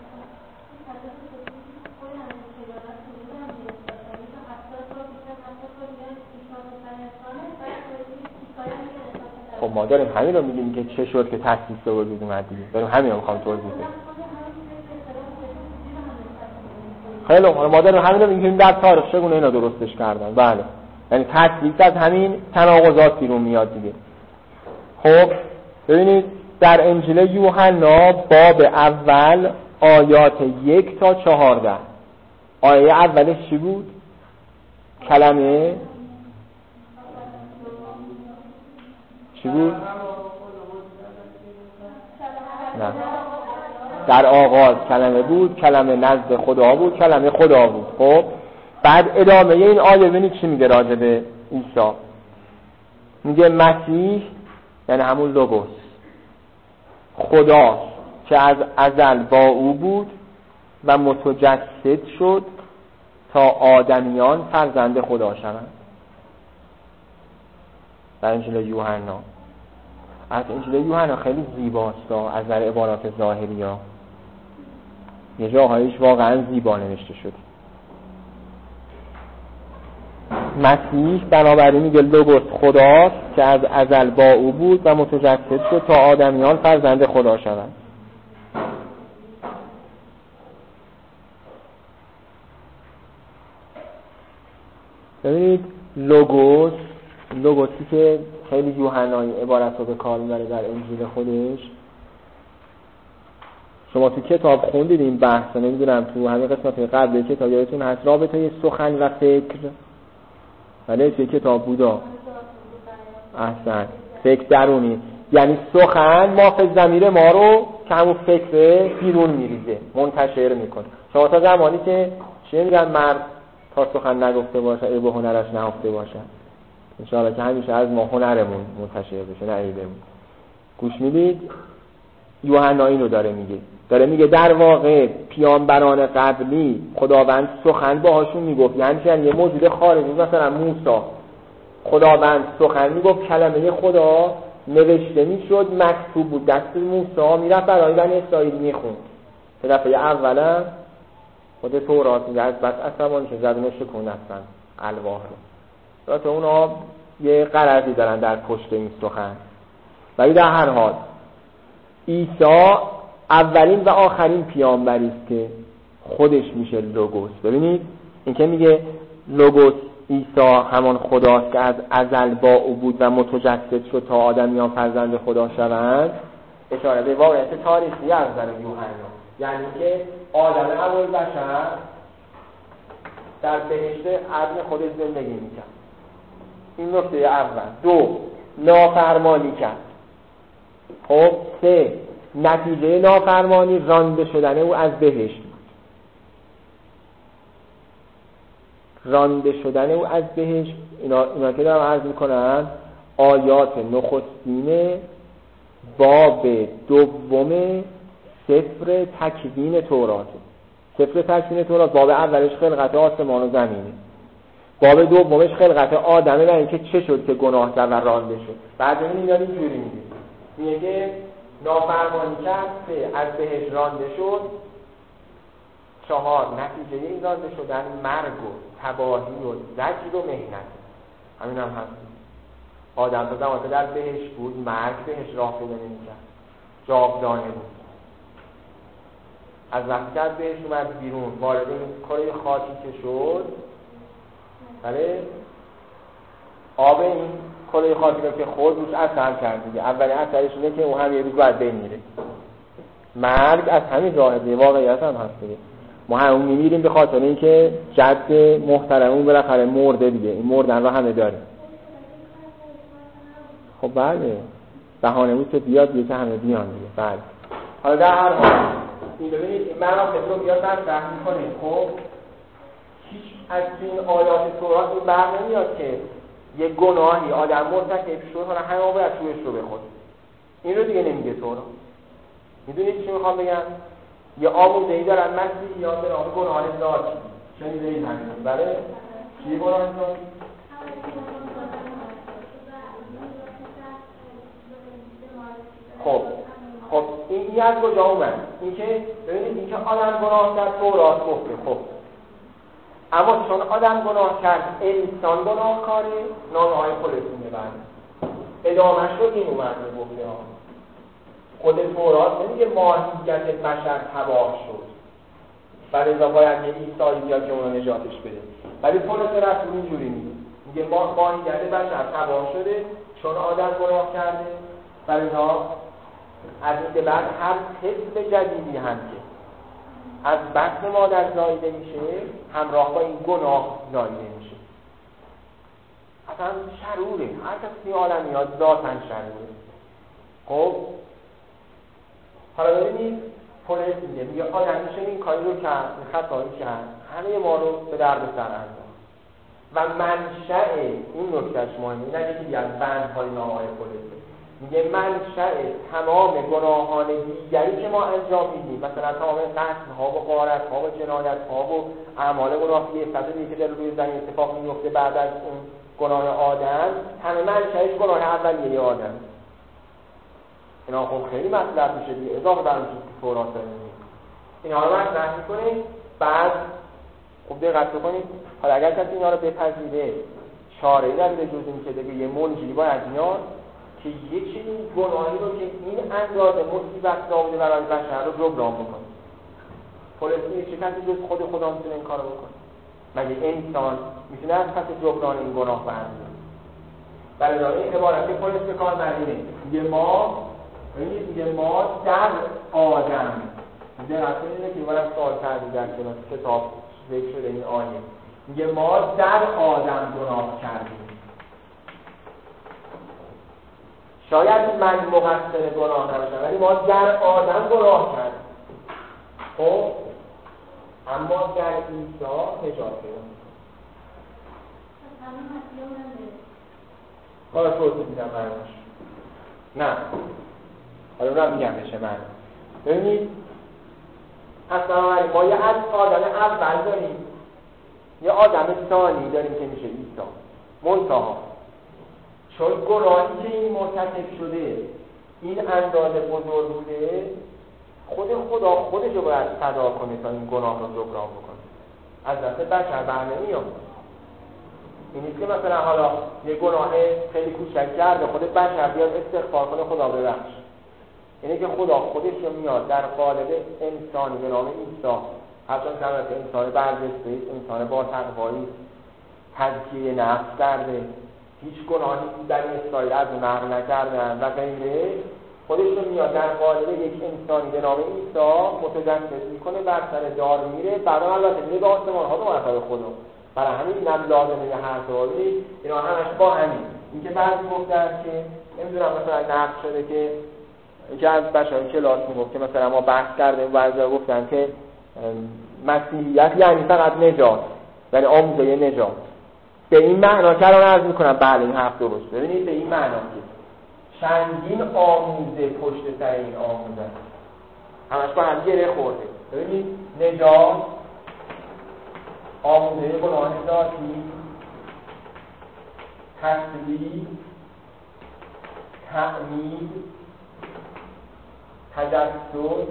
خب ما داریم همین رو میگیم که چه شد که تاسیس به وجود اومد دیگه، داریم همین رو میخوام توضیح بدیم. خیلی خوب، ما داریم همین رو میگیم در تاریخ چگونه اینا درستش کردن. بله، یعنی تاسیس از همین تناقضات بیرون میاد دیگه. خب ببینید در انجیل یوحنا باب اول آیات یک تا چهارده، آیه اولش چی بود؟ کلمه چی بود؟ نه، در آغاز کلمه بود، کلمه نزد خدا بود، کلمه خدا بود. خب بعد ادامه این آیه ببینید چی میگه راجع به عیسی. میگه مسیح یعنی همون لوگوس خداست که از ازل با او بود و متجسد شد تا آدمیان فرزند خدا شوند. در انجیل یوحنا. از انجیل یوحنا خیلی زیباست از نظر عبارات ظاهری ها، یه جاهایش واقعا زیبا نوشته شده. مسیح بنابراین میگه لوگوس خداست که از ازل با او بود و متجسد شد تا آدمیان فرزند خدا شوند. ببینید لوگوس، لوگوسی که خیلی یوحنایی عبارت رو به کار میبره در انجیل خودش. شما تو کتاب خوندید این بحث، نمیدونم تو همین قسمت قبل کتاب یادتون هست رابطه سخن و فکر، ولی توی کتاب بودا احسن فکر درونی، یعنی سخن ما فکر ضمیر ما رو که همون فکر بیرون میریزه منتشر میکنه. شما تا زمانی که چه میگن مرد تا سخن نگفته باشه ای به هنرش نهفته باشه، انشاءالله که همیشه از ما هنرمون منتشر بشه نه ایدمون. گوش میدید؟ یوحنا اینو داره میگه، داره میگه در واقع پیامبران قبلی خداوند سخن باهاشون میگفت، یعنی چند یه موجود خارجی مثلا موسی، خداوند سخن میگفت، کلمه خدا نوشته میشد، مکتوب بود دست موسی، میرفت برای بنی اسرائیل میخوند. که دفعه اولا خود تورات میگه از بس عصبانی که زبونش شکوند هستن الواح رو. البته اونا یه غرضی دارن در پشت این سخن. ولی در هر حال عیسی اولین و آخرین پیامبری است که خودش میشه لوگوس. ببینید این که میگه لوگوس عیسی همان خداست که از ازل با او بود و متجسد شد تا آدمیان فرزند خدا شوند، اشاره به واقعیت تاریخی از نظر یوحنا، یعنی که آدم اول بشر در بهشت عدن خودش زندگی میکرد. این نکته اول. دو، نافرمانی کرد. خب سه، نتیجه نافرمانی رانده شدن او از بهشت بود. رانده شدن او از بهشت. اینا, اینا که دارم عرض میکنم آیات نخستین باب دوم سفر تکوین تورات. سفر تکوین تورات باب اولش خلقت آسمان و زمینه، باب دومش خلقت آدمه و اینکه چه شد که گناه کرد و رانده شد. بعد این اینا اینجوری میگه میگه نافرمانی کرد، سه از بهش رانده شد، چهار نتیجه این رانده شدن مرگ و تباهی و زجر و مهنت. همین هم هست. آدم تا زمان که در بهش بود مرگ بهش راه پیدا نمی‌کرد، جاودانه بود. از وقتی که از بهش اومد بیرون وارد این کره خاکی که شد، بله آب این کره خاکی رو که خود روش اثر کرد دیگه. اولین اثرش اینه که اون هم یه روز باید بمیره. مرگ از همین راهه، واقعیت هم هست دیگه. ما هم میمیریم به خاطر اینکه جد محترمون بالاخره مرده دیگه. این مردن رو همه داریم. خب بله بهانه بود که بیاد دیگه که همه بیان دیگه. بله حالا در هر حال این ببینید این مراحل رو بیاد مطرح می‌کنه. خب هیچ از این آیات تورات این بر نمیاد که یه گناهی آدم مرتکب شد حالا همه باید توش رو بخوره. این رو دیگه نمیگه تورات. میدونید چی میخوام بگم؟ یه آموزه‌ای دارن مسیحیان به نام گناه ذاتی. شنیدید همین؟ بله چی گناه ذاتی؟ خب خب این این از کجا اومد؟ این که ببینید این که آدم گناه کرد تورات گفته. خب اما چون آدم گناه کرد انسان گناهکاره، نامه های خودتونه بعد ادامهش رو این اومد رو گفته ها. خود تورات نمیگه ماهیت بشر تباه شد ولی باید یه عیسی بیاد که اونو نجاتش بده، ولی پولس رسول اینجوری میگه میگه ما ماهیت بشر تباه شده چون آدم گناه کرده، ولی از این به بعد هر طفل جدیدی هم که از بطن مادر زایده میشه همراه با این گناه زایده میشه. اصلا شروره، هر کسی این عالمیات ذاتاً شروره. خب حالا ببینید پولس میگه میگه آدم میشه این کاری رو کرد، این خطایی کرد، همه ما رو به درد سر انداخت و منشأ این نکتهش مهمه. نه یکی از بندهای نامه‌های پولس میگه منشأ تمام گناهان دیگری که ما انجام میدیم، مثلا تمام قتل‌ها و غارت‌ها و جنایت‌ها و اعمال گناهی فسادی که در روی زمین اتفاق میفته بعد از اون گناه آدم، همه منشأش گناه اولیه آدم. اینا خب خیلی مطلب میشه دیگه، اضافه بر اون چیزی که تورات داره میگه. اینا رو مطرح میکنه. بعد خب دقت بکنید حالا اگر کسی اینا رو بپذیره چاره‌ای نداره جز این که دیگه یه منجی باید میاد که یه چنین گناهی رو که این اندازه مصیبت آورده برای بشر رو جبران بکنه. پولس میگه چه کسی جز خود خدا میتونه این کارو بکنه؟ مگه انسان میتونه از پس جبران این گناه برمیاد؟ برای این عبارت پولس به کار برینه میگه ما میگه ما در آدم دقت کنید که من سوال کردم در کتاب ذکر شده این آیه میگه ما در آدم گناه کردیم. شاید من مقصر گناه نباشم ولی ما در آدم گناه کردیم. خب اما در عیسی نجات پیدا می‌کنیم. حالا توضیح میدم معنیش. نه حالا رو میگم بشه معنی. ببینید اصلا ما یه از آدم اول داریم یه آدم ثانی داریم که میشه عیسی. منتها چون گناهی که این مرتکب شده این اندازه بزرگ بوده خود خدا خودش رو باید فدا کنه تا این گناه رو جبران بکنه. از دست بشر بر نمیاد. این نیست که مثلا حالا یه گناه خیلی کوچک کرده خود بشر بیاد استغفار کنه خدا ببخش. اینه که خدا خودش رو میاد در قالب انسانی به نام عیسی، هرچند که البته انسان برجسته است، انسان با تقوایی، تزکیه نفس کرده، هیچ گناهی در اسرائیل از اون نقل نکردن و غیره، خودش رو میاد در قالب یک انسانی به نام عیسی متجسد میکنه، بر سر دار میره، بعدا البته میره به آسمان ها به مرتبه خدا. برای همین اینم لازمه یه حرف ولی اینا همش با همین. اینکه بعضی گفتن که نمیدونم مثلا نقل شده که یکی از بچه‌های کلاس میگفت که مثلا ما بحث کردیم، بعضیا گفتن که مسیحیت یعنی فقط نجات، یعنی آموزه نجات. به این معنا که الان عرض میکنم بله این حرف درست. ببینید به این معنا که چندین آموزه پشت سر این آموزه همش با هم گره خورده. ببینید نجات، آموزه گناه ذاتی، تصدیق، تعمید، تجسد،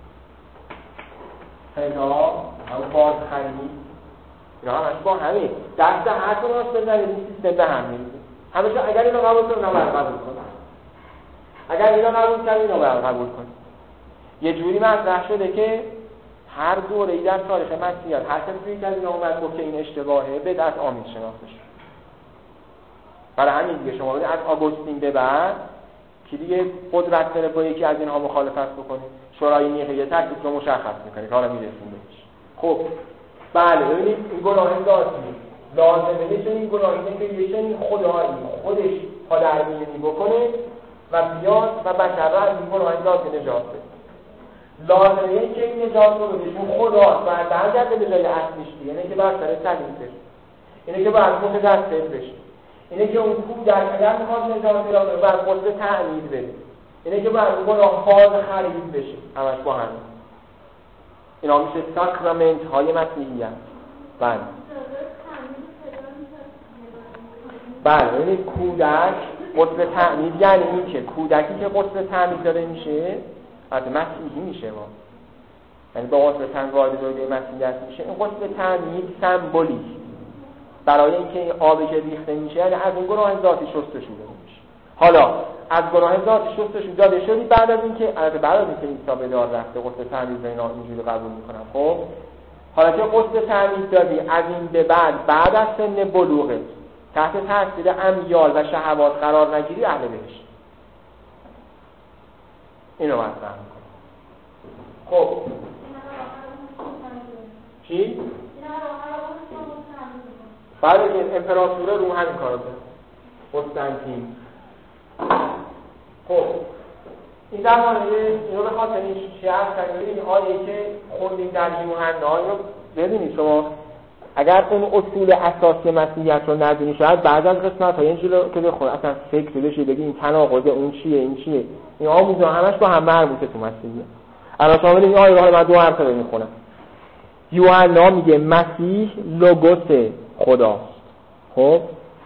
فدا، هم بازخرید، اینا همش با همین دست هر کناس بزنید این سیستم به هم میریزه. همیشه اگر اینا قبول کنید اینا باید قبول کنید، اگر اینا قبول کنید اینا باید قبول کنید. یه جوری مطرح شده که هر دوره‌ای در تاریخ مسیحیت هر کسی که از اینا اومد گفت که این اشتباهه بدعت آمیز شناخته شد. برای همین دیگه شما ببینید از آگوستین به بعد که دیگه قدرت داره با یکی از اینها مخالفت بکنه، شورای نیقه یه تکلیف رو مشخص میکنه که حالا میرسیم بهش. خب بله ببینید این گناه ذاتی لازمه یه چنین گناهی اینه که یه چنین خدایی خودش پادرمیونی بکنه و بیاد و بشر را از این گناه ذاتی نجات بده. لازمه اینه که این نجات رو بده چون خدا باید برگرده به جای اصلیش دیگه، اینه که بر سر سلیم بشه، اینه که باید متجسد بشه، اینه که اون کودک اگر میخواد نجات پیدا کنه باید قصد تعمید بده، اینه که باید گناه باز خرید بشه. همش با هم اینا میشه ساکرامنت های مسیحیت. بله بله ببینید کودک قصد تعمید یعنی این که کودکی که قصد تعمید داده میشه البته مسیحی میشه ما، یعنی با قصد تعمید وارد دوره مسیحیت میشه. این قصد تعمید سمبولیک برای اینکه این آبی که ریخته میشه یعنی از اون گناه ذاتی شسته شده میشه. حالا از گناه ذاتی شسته شده داده شدی بعد از اینکه البته بعد از اینکه عیسی به دار رفته قصد تعمید اینا اینجوری قبول میکنن. خب حالا که قصد تعمید دادی از این به بعد بعد از سن بلوغت تحت تاثیر امیال و شهوات قرار نگیری اهل بهشت. اینو مطرح میکنم. خب چی؟ بعد که امپراتور روم همین کارو کرد قسطنطین. خب این در مورد اینو به خاطر این چی هست کنید این آیه که خوندیم در یوحنا اینو ببینید شما اگر اون اصول اساسی مسیحیت رو ندونی شاید بعد از قسمت های اینجور که بخون اصلا فکر بشه بگی این تناقض اون چیه این چیه. این آموزه همش با هم مربوطه تو مسیحیت. الان شما ببینید این آیه رو من دو حرف رو میخونم. یوحنا میگه مسیح لوگوس خداست، خب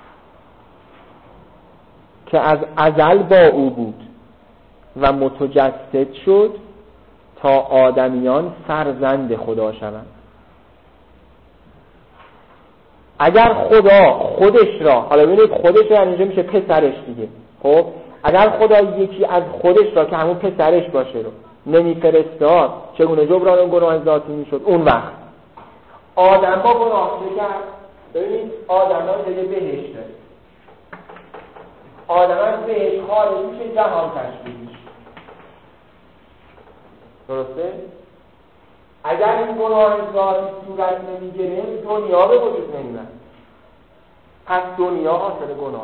که از ازل با او بود و متجسد شد تا آدمیان فرزند خدا شوند. اگر خدا خودش را، حالا ببینید خودش را اینجا میشه پسرش دیگه، خب اگر خدا یکی از خودش را که همون پسرش باشه رو نمیفرستاد چگونه جبران اون گناه ذاتی میشد؟ اون وقت آدم با گناه چه کرد؟ ببینید آدم ها دیگه بهشت داره، آدم از بهشت خارج میشه جهان تشکیل میشه، درسته؟ اگر این گناه ذاتی صورت نمیگیره دنیا به وجود نمیاد. پس دنیا حاصل گناه،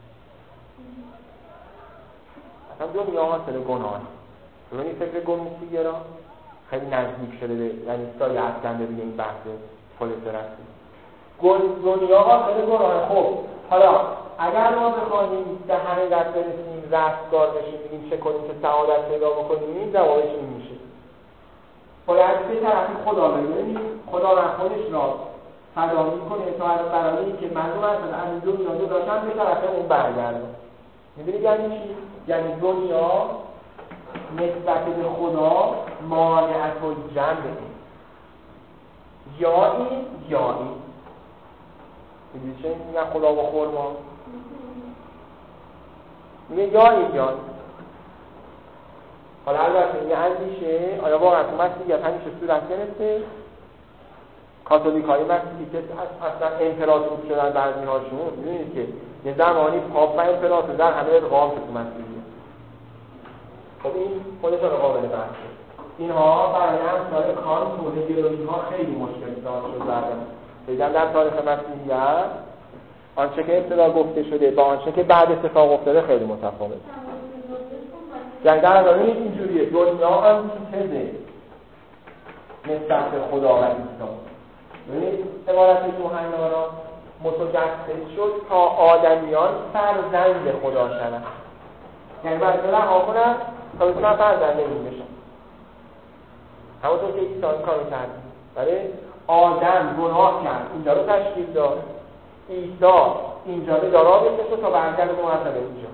اصلا دنیا حاصل گناه. ببینید فکر گمشیگه را خیلی نزدیک شده به یعنی سایه افکنده دیگه این بحث پلیس رسید. دنیا حاصل گناه. خب حالا اگر ما بخواهیم به حقیقت برسیم رستگار بشیم بگیم چه کنیم که سعادت پیدا بکنیم این جوابش این میشه باید به طرف خدا بگیم خدا را خودش را فدا میکنه تا برای اینکه مردم اصلا از دنیا داشتن به طرف اون برگردن. می‌بینید یعنی چی؟ یعنی دنیا نسبت به خدا مانعت الجمع، یا این یا این. میدونی چه میگن خدا با خرما؟ میگه یا این یا این. حالا البته این اندیشه آیا واقعا تو مسیحیت همیشه صورت گرفته؟ کاتولیکای مسیحی که اصلا امپراتور شدن بعضی هاشون، میدونید که یه زمانی پاپ و امپراتور در همه ادغام شد تو مسیحیت. خب این خودشان قابل بحثه. اینها برای امثال کانت و هگل ها خیلی مشکل ساز شد بعداً. بگم در تاریخ مسیحیت آنچه که ابتدا گفته شده با آنچه که بعد اتفاق افتاده خیلی متفاوته. یعنی در واقع اینجوریه، دنیا آنتیتزه نسبت به خدا و عیسی. ببینید عبارت یوحنا را متجسد شد تا آدمیان فرزند خدا شدند. یعنی باید رها کنن تا بتونن فرزند این بشن. همونطور که عیسی این کارو کرد. ولی آدم گناه کرد، اینجا رو تشکیل داد. عیسی اینجا رو دارا بکشه تا برگرد به مرتبه اینجا.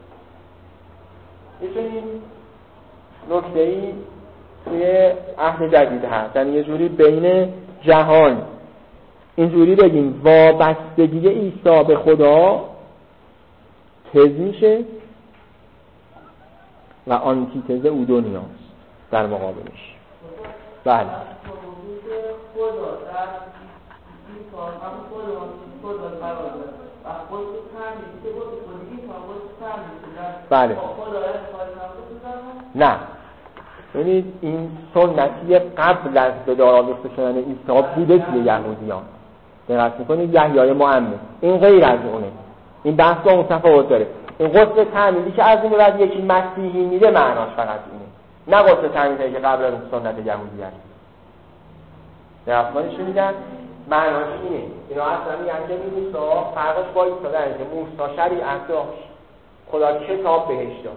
یه چنین نکته‌ای توی عهد جدید هست، یعنی یه جوری بین جهان اینجوری بگیم وابستگی عیسی به خدا تز میشه و آنتیتز او دنیاست در مقابلش. بله خدا در این کار هم خدا خدا قرار داره و خود تعمید که بود خودی این کار بود تعمید بله خدا از خواهی نه ببینید این سنتی قبل از به دار آویخته شدن عیسی بوده توی یهودیان. دقت می‌کنید یحیای معمد این غیر از اونه. این بحث با اون تفاوت داره. این غسل تعمیدی که از این بعد یکی مسیحی میده معناش فقط اینه، نه غسل تعمیدی که قبل از سنت یهودی است. دقت کنید چی میگن؟ معناش اینه. اینا اصلا میگن که موسی فرقش با عیسی داره که موسی شریعت داشت، خدا کتاب بهش داد.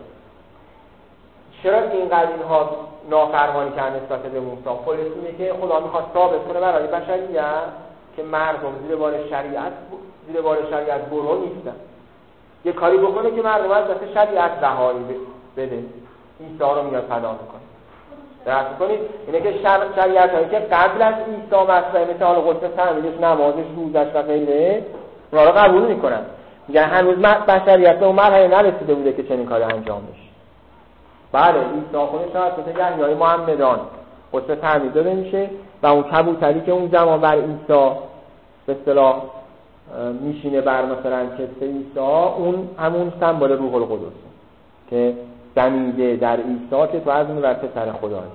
چرا اینقدر اینها نافرمانی کردن نسبت به موسی؟ خلاص اینه که خدا میخواد ثابت کنه برای بشریت که مردم زیر بار شریعت زیر بار شریعت برو نیستن. یه کاری بکنه که مردم از دست شریعت رهایی بده. عیسی رو میاد فدا میکنه. درست میکنید؟ اینه که شر... شریعت هایی که قبل از عیسی مطرحه مثل حال غسل تعمیدش، نمازش، روزش و غیره اونا رو قبول میکنن. میگن هنوز بشریت به اون مرحله نرسیده بوده که چنین کاری انجام بشه. بله عیسی خودش هست مثل یحیای معمدان غسل تعمید داده میشه و اون کبوتری که اون زمان بر عیسی به اصطلاح میشینه بر مثلا کتف عیسی، اون همون سمبل روح القدس که دمیده در عیسی که تو از اون ور پسر خداست.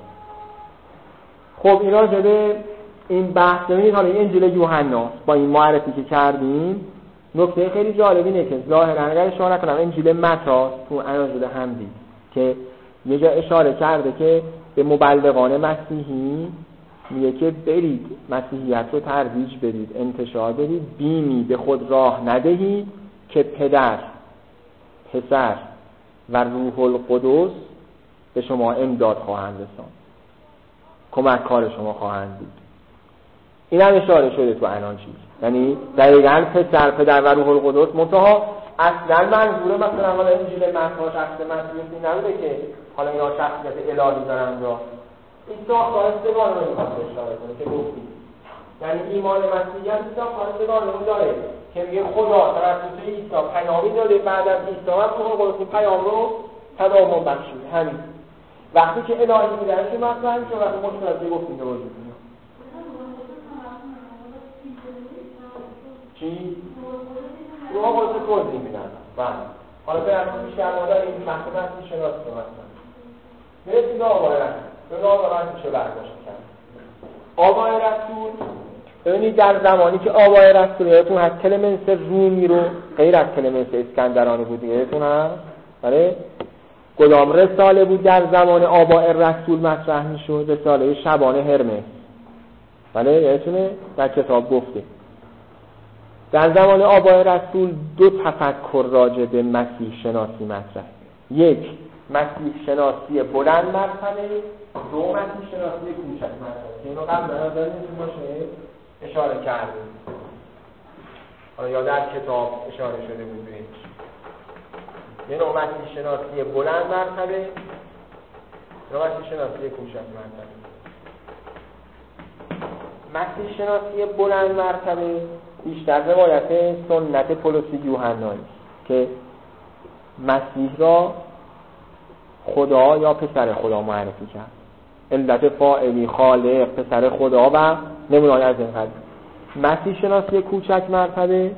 خب اینا جده این بحث ببینید. حالا این انجیل یوحنا با این معرفی که کردیم نکته خیلی جالبی اینه که ظاهرا اگر اشاره نکنم انجیل متی تو اناجیل هم دید که یه جا اشاره کرده که به مبلغان مسیحی میگه که برید مسیحیت رو ترویج بدید، انتشار بدید، بیمی به خود راه ندهید که پدر، پسر و روح القدس به شما امداد خواهند رساند، کمک کار شما خواهند بود. این هم اشاره شده تو اناجیل، یعنی دقیقاً پسر، پدر و روح القدس. منتها اصلا منظور مثلا حالا انجیل متی شخص مسیحی نبوده که حالا اینا شخصیت الهی دارن را این ساختار سگانه رو میخواد اشاره کنه که گفتیم. یعنی ایمان مسیحیت ساختار سگانه رو داره که میگه خدا توسط عیسی پیامی داده، بعد از عیسی هم روح القدس پیام رو تداوم بخشید. همین وقتی که الهی میدن که مثلا میشه وقتی مشکلاتی گفتیم رو وجود میاد. چی؟ روح القدس توضیح میدن. بله حالا به اصلا بیشتر ما داریم مفهوم مسیحی شناسی رو مثلا میرسیم به آقای رسول. به آقای رسول چه برداشت کرد؟ آقای رسول ببینید در زمانی که آقای رسول یادتون هست کلمنس رومی رو غیر از کلمنس اسکندرانی بود، یادتون هست؟ بله کدام رساله بود در زمان آباء رسول مطرح میشد؟ رساله شبانه هرمس. بله یادتونه در کتاب گفته در زمان آباء رسول دو تفکر راجع به مسیح شناسی مطرح. یک مسیح شناسی بلند مرتبه، دو مسیح شناسی کوچک مرتبه که اینو قبل از داریم باشه اشاره کردیم. حالا یا در کتاب اشاره شده بود بهش. یه نوع مسیح شناسی بلند مرتبه مسیح شناسی کوچک مرتبه. مسیح شناسی بلند مرتبه بیشتر روایت سنت پولس یوحنایی که مسیح را خدا یا پسر خدا معرفی کرد. علت فاعلی، خالق، پسر خدا و نمونه‌ای از این قبیل. مسیح شناسی کوچک مرتبه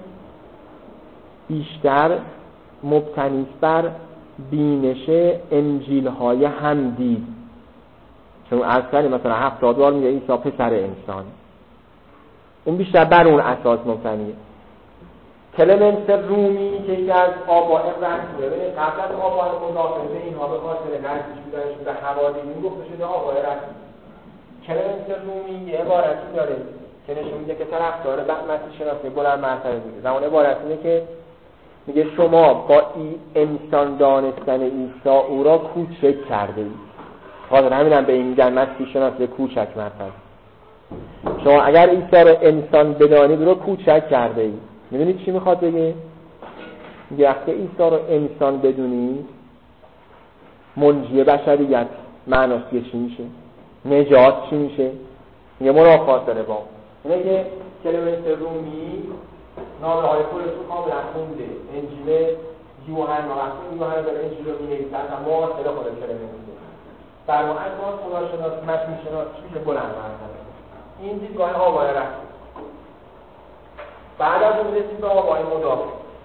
بیشتر مبتنی است بر بینش انجیل‌های همدید، چون از کلی مثلا هفتاد بار میگه عیسی پسر انسان، اون بیشتر بر اون اساس مبتنیه. کلمنس رومی که یکی از آباء رسوله، ببینید قبل از آباء مدافعه اینها به خاطر نزدیک بودنشون به حوادیین گفته شده آباء رسول. کلمنس رومی یه عبارتی داره که نشون میده که طرفدار مسیح شناسی بلند مرتبه بوده. زمان عبارت اینه که میگه شما با این انسان دانستن عیسی او را کوچک کرده اید. خاطر همینم به این میگن مسیح شناسی کوچک مرتبه. شما اگر عیسی را انسان بدانید رو کوچک کرده اید. میدونید چی میخواد بگه؟ میگه وقتی عیسی را انسان بدونید منجی بشریت معناش چی میشه؟ نجات چی میشه؟ میگه منافات داره با اینه که کلمنس رومی نامه های پولس رو کاملا خونده. انجیل یوحنا وقتی یوحنا داره انجیل رو می‌نویسه اما معاصر خود کلمنسه. بر ما اساس خداشناس مسیح شناس میشه بلند مرتبه. این دیدگاه آقای رسول. بعد از اون رسید به آقای مدافع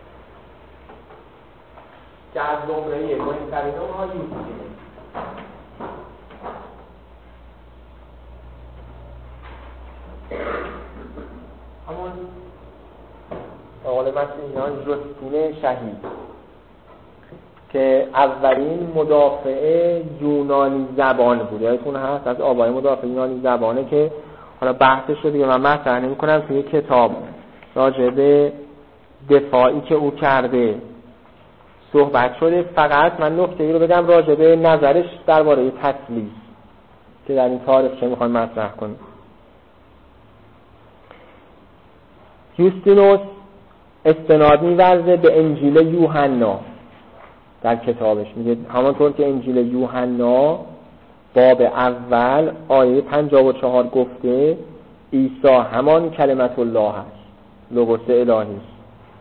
که از زمره مهمترین اونها یوسفیه. همون آقای مسیحیان جستین شهید که اولین مدافع یونانی زبان بود. یادتون هست از آبای مدافع یونانی زبانه که حالا بحثش رو دیگه من مطرح نمی‌کنم توی کتاب راجع به دفاعی که او کرده صحبت شده. فقط من نکته ای رو بگم راجع به نظرش درباره تثلیث که در این تاریخ می‌خوام مطرح کنم. یوستینوس استناد می‌ورزه به انجیل یوحنا در کتابش. میگه همانطور که انجیل یوحنا باب اول آیه پنجاه و چهار گفته عیسی همان کلمت الله است، لوگوس الهی است.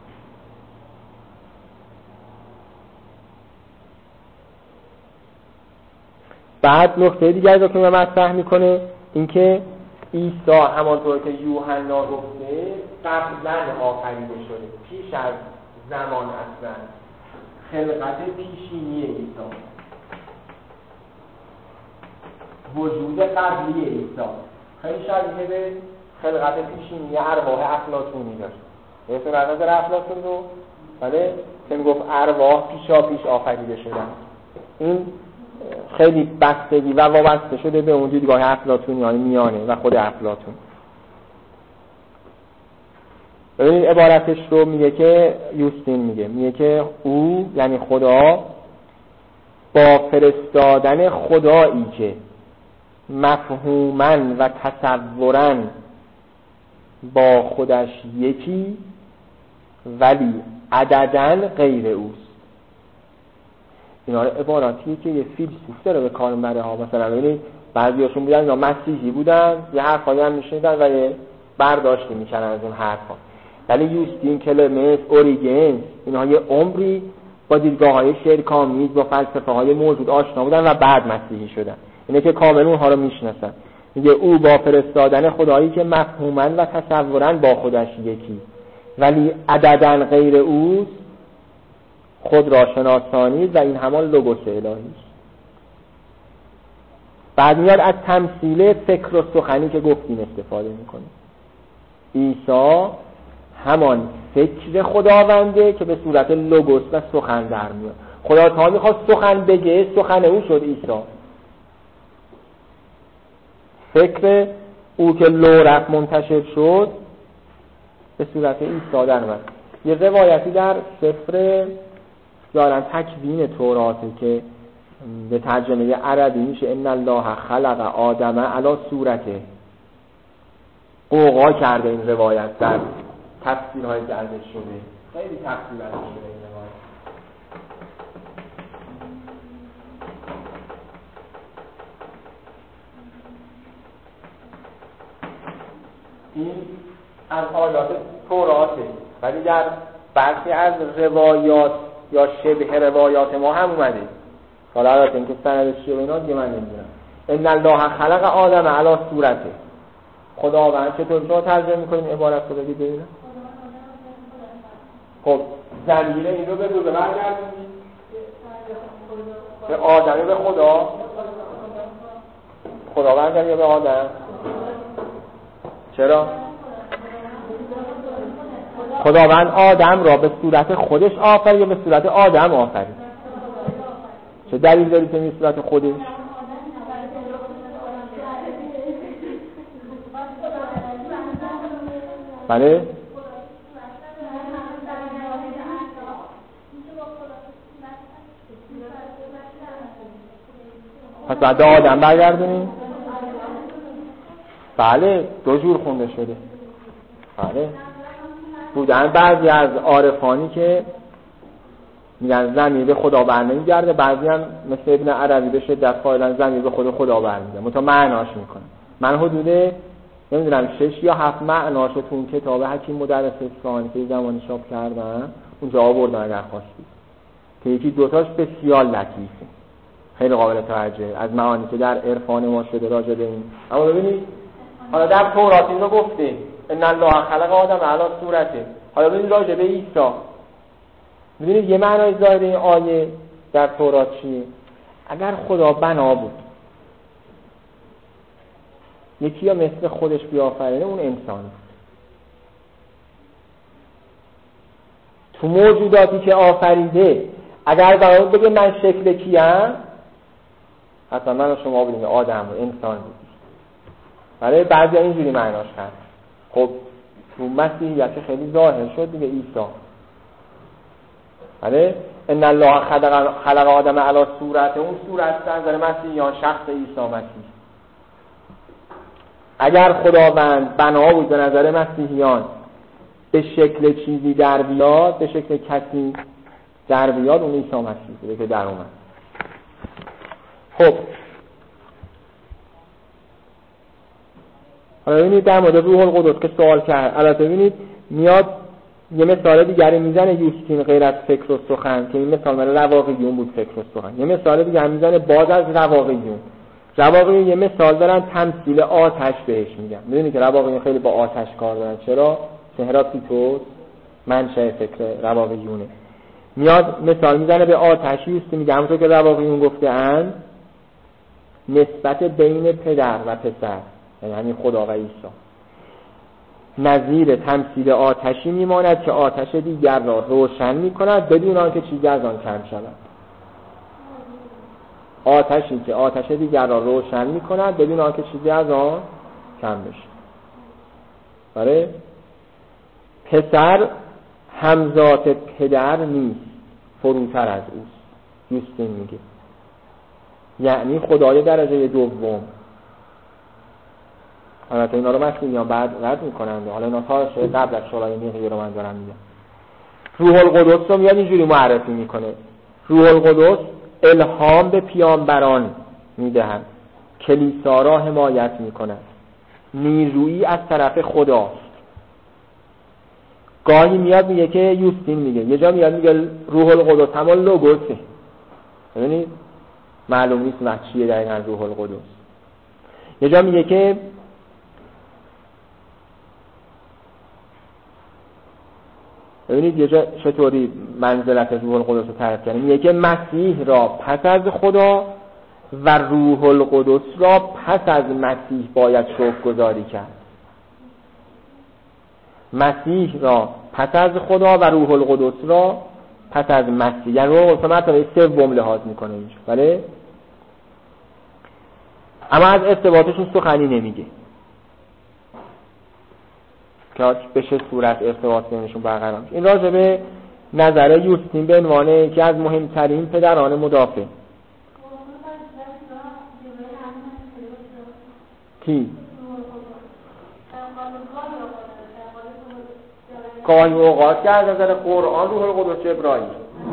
بعد نکته دیگری رو که من مطرح میکنه این که عیسی همانطور که یوحنا گفته قبلا آفریده شده، پیش از زمان اصلا، خلقت پیشینی عیسی، وجود قبلی عیسی خیلی شبیه به خلقت پیشینی ارواح افلاطونی داشت. مثل نظر افلاطون رو بله که میگفت ارواح پیشا پیش آفریده شدن. این خیلی بستگی و وابسته شده به اون دیدگاه افلاطونی های میانه و خود افلاطون. ببینید عبارتش رو میگه که یوستین میگه میگه که او یعنی خدا با فرستادن خدایی که مفهوماً و تصوراً با خودش یکی ولی عدداً غیر اوست. اینا عباراتیه که یه فیلسوف داره به کار میبره ها. مثلا ببینید بعضیاشون بودن اینا مسیحی بودن یه حرفایی هم میشنیدن و یه برداشتی میکنن از اون حرفا، ولی یوستین، کلمنس، اوریگنس اینها یه عمری با دیدگاه‌های شرک‌آمیز با فلسفه‌های موجود آشنا بودن و بعد مسیحی شدن. اینه که کاملا اونها رو میشناسن. میگه او با فرستادن خدایی که مفهوماً و تصوراً با خودش یکی ولی عدداً غیر اوست خود را شناسانید و این همان لوگوس الهی است. بعد میاد از تمثیل فکر و سخنی که گفتیم استفاده میکنه. عیسی همان فکر خداونده که به صورت لوگوس و سخن در میاد. خدا تا میخواست سخن بگه سخن او شد عیسی. فکر او که لو رفت منتشر شد به صورت عیسی در میاد. یه روایتی در سفر دارن تکوین توراته که به ترجمه عربی میشه ان الله خلق آدم علی صورته. قوقا کرده این روایت در تفسیرهای گردش شده، خیلی تفسیر ازش شده این روایت. این از آیات توراته، ولی در برخی از روایات یا شبه روایات ما هم اومده. حالا البته اینکه سندش چیه و اینا دیگه من نمیدونم. ان الله خلق آدم علی صورته. خداوند چطور شما ترجمه میکنیم عبارت رو بگید ببینم. خب ضمیر این رو بگو برگردونید به آدم به خدا. خداوند یا به آدم؟ چرا؟ خداوند آدم را به صورت خودش آفرید یا به صورت آدم آفرید؟ چه دلیل داری که به صورت خودش؟ بله؟ پس بعد آدم برگردونیم؟ بله دو جور خونده شده. بله بودن بعضی از عارفانی که میگن ضمیر به خدا برنمیگرده، بعضی هم مثل ابن عربی به شدت قائلن ضمیر به خود خدا برمیگرده، متا معناش میکنه. من حدود نمیدونم شش یا هفت معناشو تو اون کتاب حکیم مدرس اصفهانی که زمانی چاپ کردن اونجا آوردن اگر خواستی، که یکی دوتاش بسیار لطیفه، خیلی قابل توجه از معانی که در عرفان ما شده راجع به این. اما ببینید حالا در تورات این رو گفته ان الله خلق آدم علی صورته. حالا ببینید راجع به عیسی، ببینید یه معنای ظاهر این آیه در تورات چیه؟ اگر خدا بنا بود یکی یا مثل خودش بیافرینه اون انسان بود. تو موجوداتی که آفریده اگر برای بگه من شکل کیم، حتی من و شما بودیم آدم و انسان بود. برای بعضی اینجوری معناش کرد. خب تو مسیحیت خیلی ظاهر شد دیگه عیسی. بله ان الله خلق خلق آدم علی صورت، اون صورت در نظر مسیحیان شخص عیسی مسیح. اگر خداوند بنا بود به نظر مسیحیان به شکل چیزی در بیاد، به شکل کسی در بیاد، اون عیسی مسیح بوده که در اومد. خب حالا ببینید در مورد روح القدس که سوال کرد، البته ببینید میاد یه مثال دیگری میزنه یوستین غیر از فکر و سخن، که این مثال مال رواقیون بود فکر و سخن. یه مثال دیگه هم میزنه باز از رواقیون. رواقیون یه مثال دارن تمثیل آتش بهش میگن. میدونید که رواقیون خیلی با آتش کار دارن. چرا؟ هراکلیتوس منشأ فکر رواقیونه. میاد مثال میزنه به آتش، یوستین میگه همونطور که رواقیون گفته اند نسبت بین پدر و پسر، یعنی همین خدا و عیسی، نظیر تمثیل آتشی میماند که آتش دیگر را روشن میکند بدون آنکه چیزی از آن کم شود. آتشی که آتش دیگر را روشن میکند بدون آنکه چیزی از آن کم بشه. برای پسر همذات پدر نیست، فروتر از اوست. یوستین میگه یعنی خدای درجه دوم. البته اینا رو مسیحیان بعد رد میکنند، حالا اینا تا قبل از شورای نیقیه رو من دارم میگم. روح القدس رو میاد اینجوری معرفی میکنه: روح القدس الهام به پیامبران میدهد، کلیسا را حمایت میکند، نیرویی از طرف خداست. گاهی میاد میگه که یوستین میگه، یه جا میاد میگه روح القدس همون لوگوسه. ببینید معلوم نیست وقت چیه دقیقاً روح القدس. یه جا میگه که ببینید یه جا چطوری منزلت روح القدس رو تعریف کنه. میگه که مسیح را پس از خدا و روح القدس را پس از مسیح باید شکرگزاری کرد. مسیح را پس از خدا و روح القدس را پس از مسیح، یعنی روح القدس مرتبه سوم لحاظ میکنه اینجا. بله اما از ارتباطشون سخنی نمیگه که به چه صورت ارتباط بینشون برقرار میشه. این راجع به نظر یوستین به عنوان یکی از مهمترین پدران مدافع. کی؟ گاهی اوقات که از نظر قرآن روح القدس جبرائیل،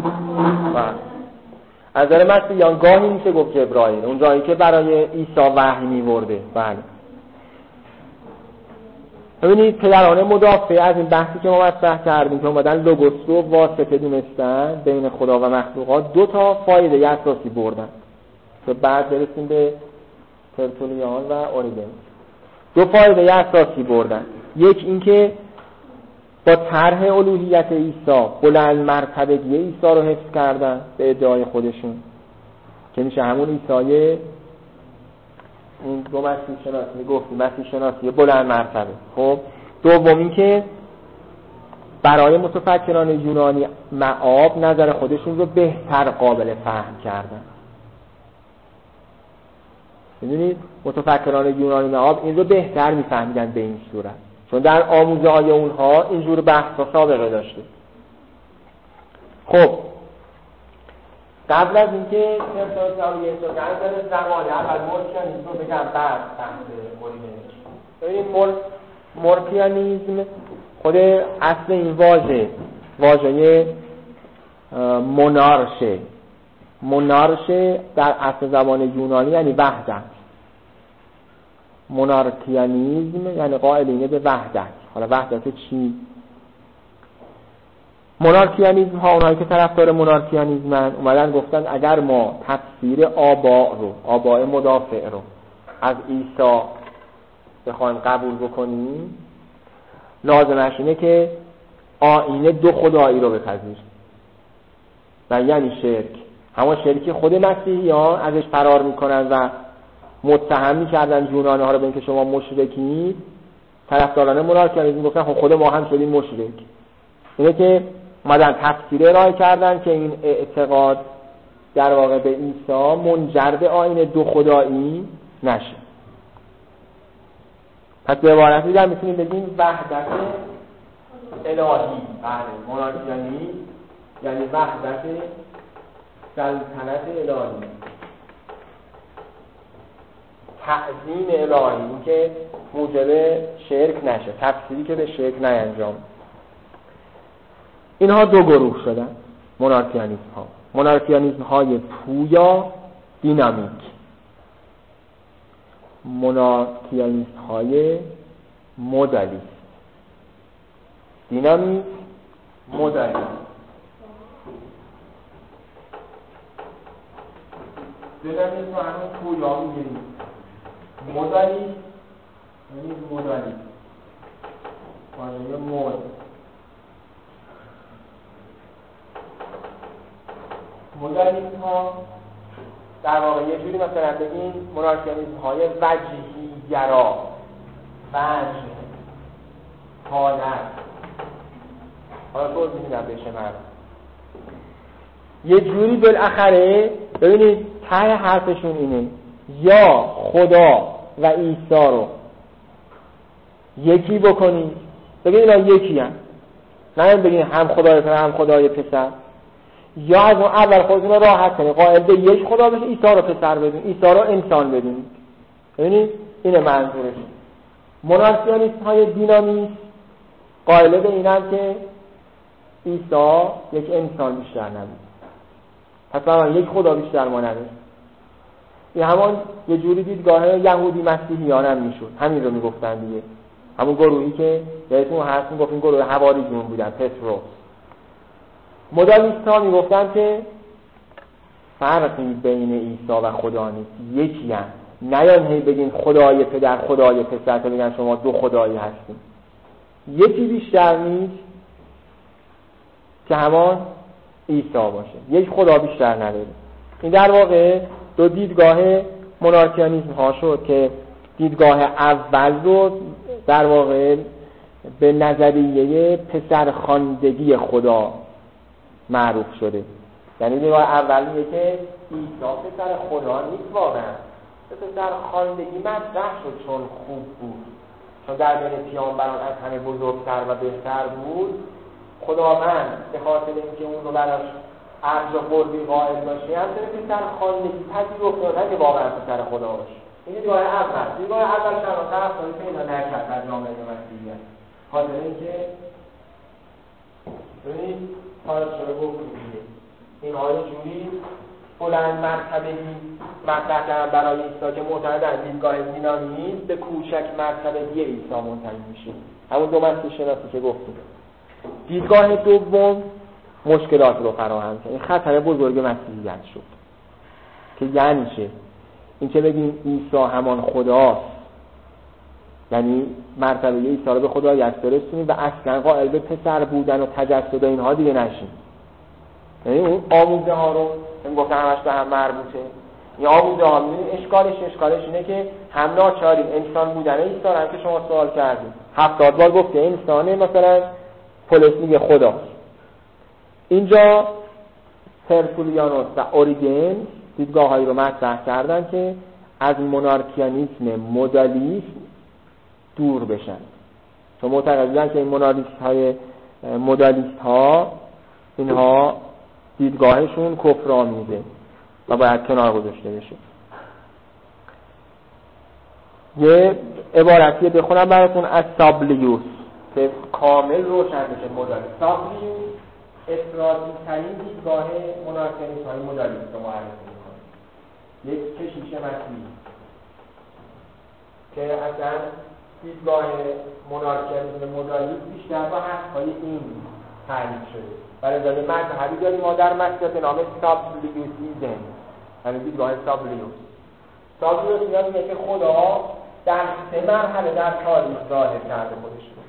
از نظر مسیحیان گاهی میشه گفت جبرائیل، اون جایی که برای عیسی وحی میورده. بله ببینید پدران مدافع از این بحثی که ما مطرح کردیم که اومدن لوگوس رو واسطه دونستن بین خدا و مخلوقات، دو تا فایده اساسی بردن که بعد برسیم به ترتولیان و اوریگن. دو فایده اساسی بردن. یک اینکه با طرح الوهیت عیسی بلند مرتبگی عیسی رو حفظ کردن به ادعای خودشون که میشه همون عیسی این دو مسیح شناسی گفتیم، مسیح شناسی بلند مرتبه. خب دوم این که برای متفکران یونانی معاب نظر خودشون رو بهتر قابل فهم کردن. میدونید متفکران یونانی معاب این رو بهتر میفهمیدن به این صورت، چون در آموزه های اونها اینجور بحث ها سابقه داشته. خب قبل از اینکه ترتاز ناویه تو در زمانی اول مورپیانیزم رو بگم بعد بحث اوریگنش. ببینید مور مورپیانیزم خود اصل این واژه واژه مونارشه. مونارشه در اصل زبان یونانی یعنی وحدت. مونارکیانیزم یعنی قائلینه به وحدت. حالا وحدت چی؟ مونارکیانیزم ها، اونایی که طرفدار مونارکیانیزمن اومدن گفتن اگر ما تفسیر آبا رو، آباء مدافع رو از عیسی بخوایم قبول بکنیم، لازمش اینه که آیین دو خدایی رو بپذیریم. و یعنی شرک، همون شرکی خود مسیحیان ازش فرار میکنن و متهم میکردن یونانی ها رو به اینکه شما مشرکید. طرفداران مونارکیانیزم گفتن خب خود ما هم شدیم مشرک. اینه که اومدن تفسیر ارائه کردن که این اعتقاد در واقع به عیسی منجر به آیین دو خدایی نشه. پس به عبارت دیگر میتونیم بگیم وحدت الهی. بله، مونارکیانی یعنی وحدت سلطنت الهی، تعظیم الهی، این که موجب شرک نشه، تفسیری که به شرک نینجام. اینها دو گروه شدن مونارکیانیسم ها. مونارکیانیسم های پویا، دینامیک. مونارکیانیسم های مدالیست. دینامیک، مدالیست. دینامیسم ها همون پویا میگیریم. مدالیست یعنی مدالیست واژه مد. مدالیسم ها در واقع یه جوری مثلا بگیم مونارکیانیسم های وجهی گرا، وجه، حالت. حالا توضیح میدم بشه مرد. یه جوری بالاخره ببینید ته حرفشون اینه یا خدا و عیسی رو یکی بکنید، بگید اینا یکی هم، نه بگید هم خدای پدر هم خدای پسر، یا از اون اول خودتون رو راحت کنید قائل به یک خدا بشه، عیسی رو پسر بدین، عیسی رو انسان بدین. ببینید اینه منظورش. مونارکیانیسم های دینامیک قائل به اینن که عیسی یک انسان بیشتر نبود، پس من یک خدا بیشتر ما نداره. این همان یه جوری دیدگاه یهودی مسیحیان هم میشد، همین رو میگفتن دیگه. همون گروهی که بهتون هست میگفتن گروه حواریون بودن، پتروس. مدالیست ها میگفتن که فرقی بین عیسی و خدا نیست، یکی هم. نیان هی بگین خدای پدر خدای پسر تا بگن شما دو خدایی هستین. یکی بیشتر نیست که همان عیسی باشه، یک خدا بیشتر نداره. این در واقع دو دیدگاه مونارکیانیسم ها شد که دیدگاه اول رو در واقع به نظریه پسرخواندگی خدا معروف شده. یعنی دیدگاه اول میگه که عیسی پسر خدا نیست واقعا، پسرخواندگی مطرح شد چون خوب بود، چون در بین پیامبران از همه بزرگتر و بهتر بود. خداوند به خاطر اینکه اون رو براش عرض و قربی قائل باشه هم سر پسر خواندگی پذیرفت نه که واقعا پسر خدا باشه. این دیدگاه اول. دیدگاه اول شما طرفداری پیدا نکرد در جامعه مسیحیت، خاطر اینکه ببینید حالا چرا گفتیم دیگه اینها یه جوری بلند مرتبه‌ای مطرح کردن برای عیسی که معتقدن دیدگاه زینامیست به کوچک مرتبه‌ای عیسی منتهی میشه. همون دو مسیح شناسی که گفتیم. دیدگاه دوم مشکلات رو فراهم کرد. این خطر بزرگ مسیحیت شد که یعنی چه؟ این که بگیم عیسی همان خداست، یعنی مرتبه عیسی رو به خدایت برسونیم و اصلا قائل به پسر بودن و تجسد و اینها دیگه نشیم. یعنی اون آموزه ها رو من گفتم همش به هم مربوطه. این آموزه ها می‌بینید اشکالش اشکالش اینه که هم ناچاریم انسان بودن عیسی رو هم که شما سوال کردید هفتاد بار گفته انسانه، مثلا پولس میگه خداست. اینجا ترتولیانوس و اوریگن دیدگاه‌هایی رو مطرح کردن که از مونارکیانیسم مودالیسم دور بشن. چون معتقدن که این مونالیست های مودالیست ها اینها دیدگاهشون کفرآمیزه و باید کنار گذاشته بشه. یه عبارتی بخونم براتون از سابلیوس که کامل روشن بشه مودالیست. سابلیوس افراطی ترین دیدگاه مونارکیانیسم های مودالیست رو معرفی میکنه. یک کشیش مسیحی که اصلا دیدگاه مونارکیانیسم مودالیست بیشتر با حرف‌های این تعریف شده. برای ازای مذهبی داریم ما در مسیحیت به نام سابلیوسیزم، یعنی دیدگاه سابلیوس. سابلیوس میگه که خدا در سه مرحله در تاریخ ظاهر کرده خودش رو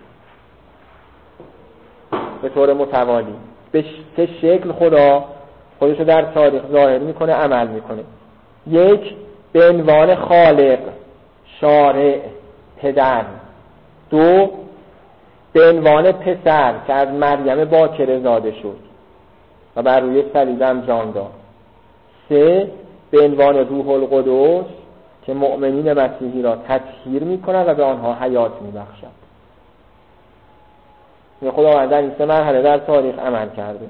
به طور متوالی. به سه شکل خدا خودش رو در تاریخ ظاهر میکنه، عمل میکنه. یک، به عنوان خالق، شارع، پدر. دو، به عنوان پسر که از مریم باکره زاده شد و بر روی صلیب هم جان داد. سه، به عنوان روح القدس که مؤمنین مسیحی را تطهیر می‌کند و به آنها حیات می‌بخشد. خداوند در این سه مرحله در تاریخ عمل کرده.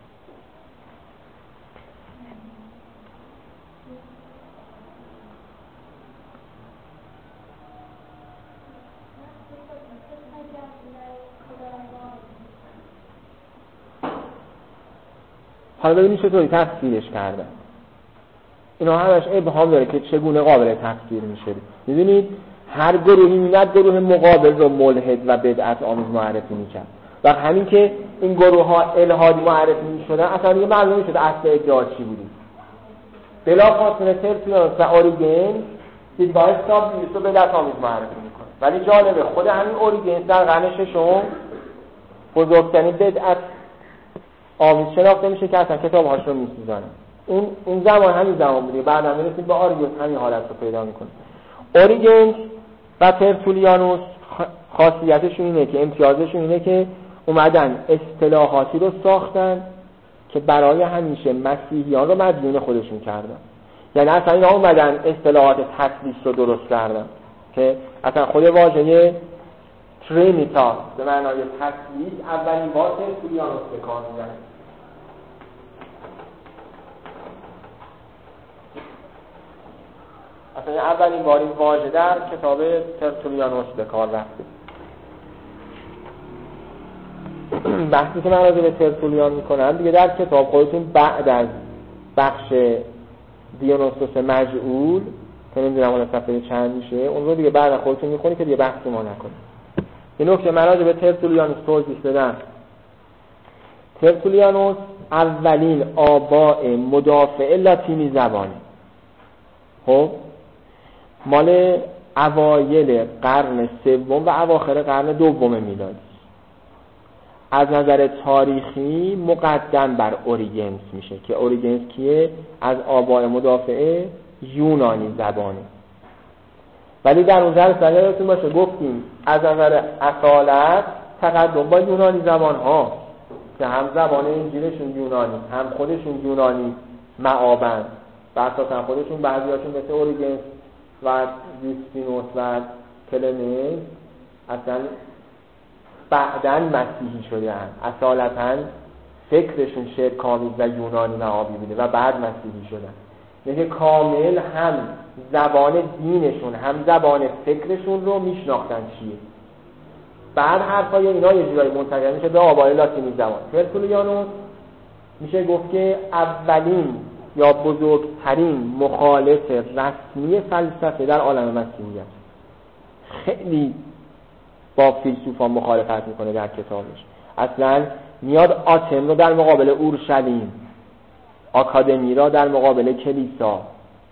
حالا ببینید چطوری تفسیرش کردن. اینا همش ابهام داره که چگونه قابل تفسیر میشه. می‌دونید هر گروهی میاد گروه مقابل رو ملحد و بدعت آمیز معرفی میکرد. و همین که این گروه ها الحادی معرفی میشدن اصلا دیگه معلوم میشد اصل ادعا چی بودی. بلافاصله ترتولیانوس و اوریگن دیدگاه سابلیوس رو بدعت آمیز معرفی میکنه. ولی جالبه خود همین اوریگن در قرن ششم بزرگترین بدعت آمیز شناخته میشه که اصلا کتاب‌هاش رو میسوزانه. اون اون زمان همین زمان بوده. بعدا میرسیم به آریوس همین حالت رو پیدا میکنه. اوریگن و ترتولیانوس خاصیتشون اینه که امتیازشون اینه که اومدن اصطلاحاتی رو ساختن که برای همیشه مسیحیان رو مدیون خودشون کردن. یعنی اصلا اینا اومدن اصطلاحات تثلیث رو درست کردن که اصلا خود واژه ترینیتا به معنای تثلیث اولین بار ترتولیانوس به کار می‌بره. اصلا اولین بار این واژه در کتاب ترتولیانوس به کار رفته. بحثی که من راجع به ترتولیان میکنم دیگه در کتاب خودتون بعد از بخش دیونوسوس مجعول که نمیدونم حالا صفحه چند میشه اون رو دیگه بعد خودتون میخونی که دیگه بحث ما نکنید. این نکته من راجع به ترتولیانوس توضیح بدم. ترتولیانوس اولین آباء مدافع لاتینی زبانه. خب مال اوایل قرن سوم و اواخر قرن دوم میلادی. از نظر تاریخی مقدم بر اوریگنس میشه که اوریگنس کیه؟ از آباء مدافع یونانی زبانه. ولی در اون ظرف سلیتون باشه گفتیم از نظر اصالت تقدم با یونانی زبان ها که هم زبان انجیلشون یونانی هم خودشون یونانی معابن و اساسا خودشون بعضیاشون مثل اوریگنس و یوستینوس و کلمنس اصلا بعداً مسیحی شده هست. اصالتاً فکرشون شرک آمیز و یونانی معابی بوده و بعد مسیحی شدن. یعنی کامل هم زبان دینشون هم زبان فکرشون رو میشناختن چیه. بعد حرفای اینا یه جورایی منتقل میشه به آباء لاتینی زبان. ترتولیانوس میشه گفت که اولین یا بزرگترین مخالف رسمی فلسفه در عالم مسیحیت. خیلی با فیلسوفان مخالفت میکنه در کتابش. اصلا میاد آتن رو در مقابل اورشلیم، آکادمی را در مقابل کلیسا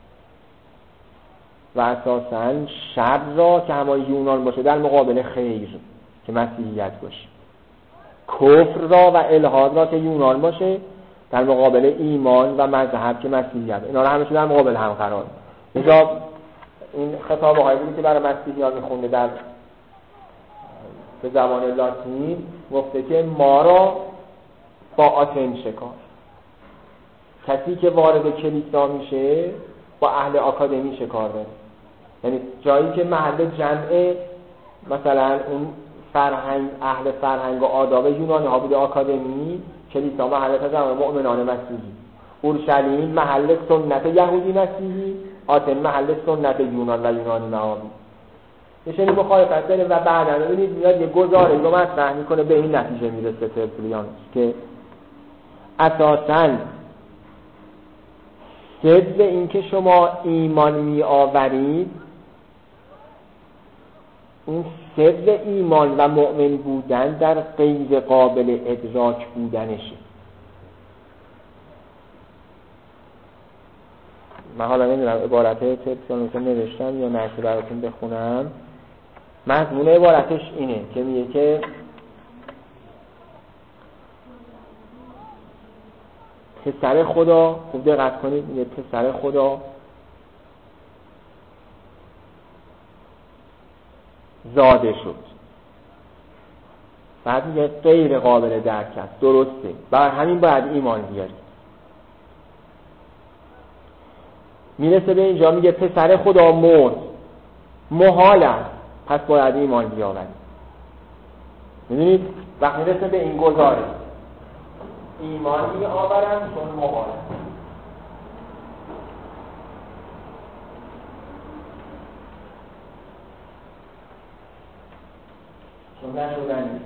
و اساساً شر را که همای یونان باشه در مقابل خیر که مسیحیت باشه، کفر را و الحاد را که یونان باشه در مقابل ایمان و مذهب که مسیحیت. اینا رو همه در مقابل هم قرار میده. اینجا این خطابه هایی بودی که برای مسیحیان میخونده در به زبان لاتین، گفته که ما را با آتن شکار. کسی که وارد کلیسا میشه با اهل آکادمی شکار داره. یعنی جایی که محل جمع مثلا اون فرهنگ، اهل فرهنگ و آداب یونانی ها بوده آکادمی، کلیسا محل جمع مؤمنان مسیحی. اورشلیم محل سنت یهودی مسیحی، آتن محل سنت یونان و یونانی معابی. یه مخالفت داره و بعدا ببینید میاد یه گزارش رو مطرح میکنه، به این نتیجه میرسه ترتولیانوس که اساساً ضد این که شما ایمان می آورید، اون ضد ایمان و مؤمن بودن در غیر قابل ادراک بودنشه. من حالا نمیدونم عبارت ترتولیانوس رو نوشتم یا نه که براتون بخونم. مضمون عبارتش اینه که میگه که پسر خدا، خوب دقت کنید، میگه پسر خدا زاده شد. بعد میگه غیر قابل درک است، درسته، بر همین باید ایمان بیارید. میرسه به اینجا میگه پسر خدا مرد، محال است، پس باید ایمان بیاورید. میدونید وقتی میرسه به این گزاره ایمان می آورم چون محال است. چون نشدن نیست،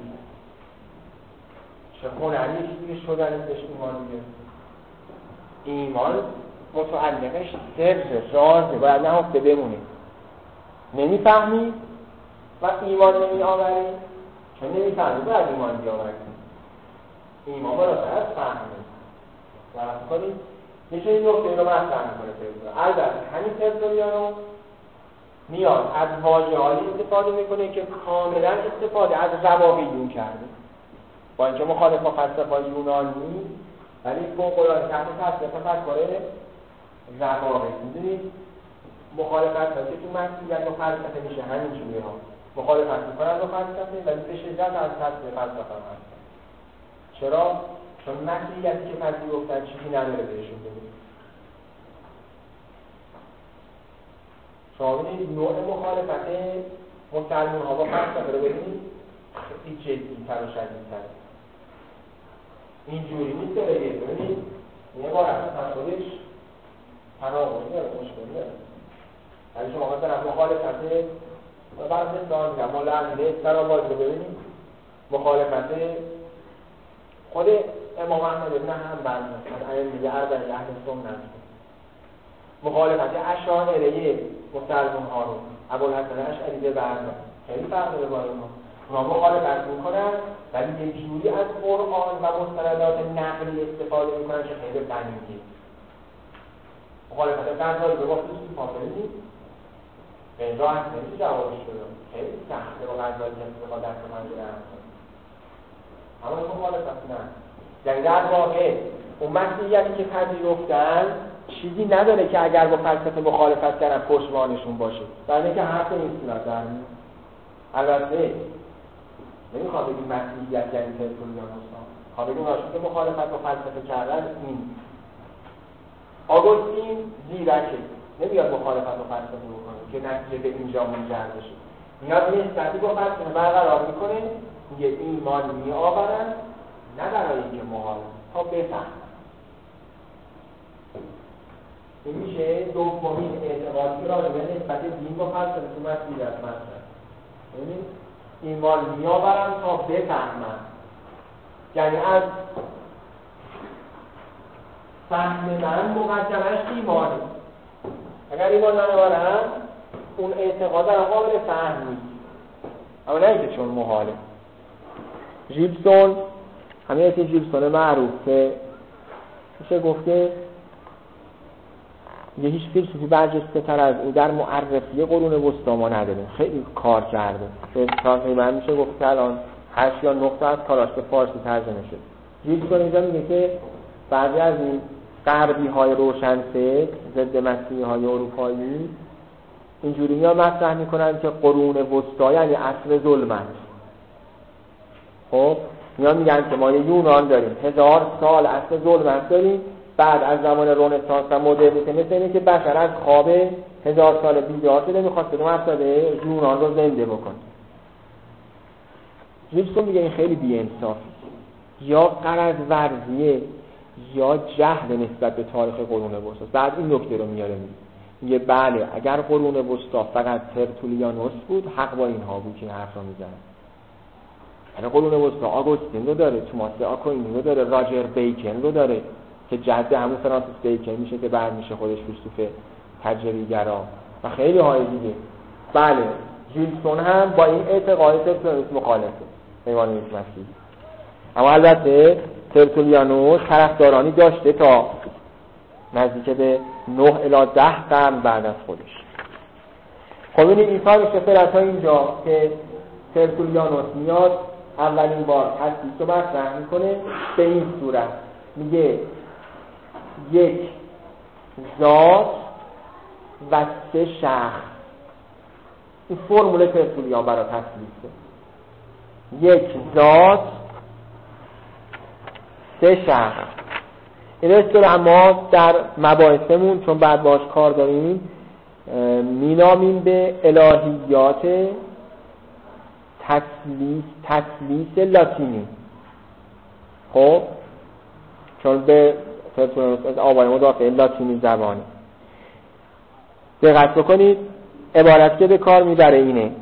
چه هنری چیزی شدن نیستش ایمان بیارید. ایمان متعلقش سر رازه، باید نهفته بمونه. نمیفهمید و ایمان نمی آورید، چون نمیفهمید باید ایمان بیاورید. ایمان بالاتر از فهمه. درست کنید یه چیزی نکته رو مطرح میکنه ترتولیانوس. البته همین ترتولیانوس میاد از واژه‌هایی استفاده میکنه که کاملا استفاده از رواقیون کرده، با اینکه مخالف با فلسفه یونانی، ولی فوق‌العاده تحت تاثیر تفکر رواقی. میدونید مخالفت هایی که تو مسیحیت با فلسفه میشه همین جوریه ها، مخالفت میکنن با فلسفه ولی به شدت از تاثیر فلسفه هست. چرا؟ چون مسیحیتی که پذیرفتن چیزی نداره بهشون بده. شما ببینید نوع مخالفت مسلمان ها با فلسفه رو ببینید خیلی جدی تر و شدید تر. اینجوری نیست که بگید ببینید یه بار اصلا خودش تناقض داره، مشکل داره. یعنی شما مثلا مخالفت و بعد مثلا میگم ما لعنه سرآباد رو ببینید، مخالفت خود امام احمد ابن حنبل از ائمه اربعه اهل سنت، مخالفت اشاعره مسلمان ها رو ابوالحسن اشعری به بردار خیلی فرق داره با اینا. اونا مخالفت میکنن ولی یه جوری از قرآن و مستندات نقلی استفاده میکنن که خیلی غنیه. مخالفت غزالی به واسطه فاصله نیست، به این راه نمیشه جوابش بده، خیلی سخته با غزالی که استفاده دست پنجره هم کنه. اما این مخالفت نه، یعنی در واقع اون مسیحیتی که پذیرفتن چیزی نداره که اگر با فلسفه مخالفت کردن پشتوانشون باشه، برای اینکه حرف این صورت در میاد. البته نمیخوام بگیم مسیحیت یعنی ترتولیانوس ها، خواه بگیم هاشون که مخالفت با فلسفه کردن این آگوستین زیرکه، نمیاد مخالفت با فلسفه بکنه که نتیجه به اینجا منجر بشه، میاد نسبتی با فلسفه برقرار میکنه، میگه ایمان می آورن نه برای اینکه محال تا بفهم. این میشه دومین اعتقادی که راجع به نسبت دین با فلسفه تو مسیحیت مطرحه. ببینید ایمان می آورن تا بفهمن، یعنی از فهم من مقدمش ایمانه. اگر ایمان ندارم اون اعتقاد در قابل فهم نیست، اما نه اینکه چون محاله. جیبسون، همین یکی جیبسون معروف که میشه گفته یه هیچ فیلسوفی برجسته تر از او در معرفی قرون وسطی ما نداریم. خیلی کار کرده که تقریبا میشه گفت که الان هشت یا نه تا از کاراش به فارسی ترجمه شد. جیبسون اینجا میگه که بعضی از این غربی های روشنفکر ضد مسیحی های اروپایی اینجوری میان مطرح میکنن که قرون وسطی یعنی عصر ظلمت. خب میان میگن که ما یه یونان داریم، هزار سال عصر ظلمت داریم، بعد از زمان رنسانس و مدرنیته مثل اینه که بشر از خواب هزار سال بیدار شده میخواد به مرتبه یونان رو زنده بکنه. جیبسون میگه این خیلی بی‌انصافی، یا غرض ورزیه یا جهل نسبت به تاریخ قرون وسطی. بعد این نکته رو میاره میگه میگه بله اگر قرون وسطی فقط ترتولیانوس بود حق با اینها بود که حرف رو میزنه. اگر قرون وسطی آگوستین رو داره، توماس آکوینی رو داره، راجر بیکن رو داره که جده همون فرانسیس بیکن میشه که بعد میشه خودش فیلسوف تجربی‌گرا و خیلی های دیگه. بله جیبسون هم با این اعتقاد ترتولیانوس مخالفه ایمان مسیحی، اما البته ترتولیانوس طرفدارانی داشته تا نزدیک به نه الی ده قرن بعد از خودش. خب این ایفا میشه فرصت ها اینجا که ترتولیانوس میاد اولین بار تدریس رو مطرح میکنه به این صورت، میگه یک ذات و سه شخص. این فرمول ترتولیان برای تثلیثه، یک ذات سه شخص. این اصطلاح ما در مباحثمون چون بعد باش کار داریم مینامیم به الهیات تثلیث تثلیث لاتینی. خب چون به از آبای مدافع لاتینی زبانه دقت بکنید، عبارت که به کار میبره اینه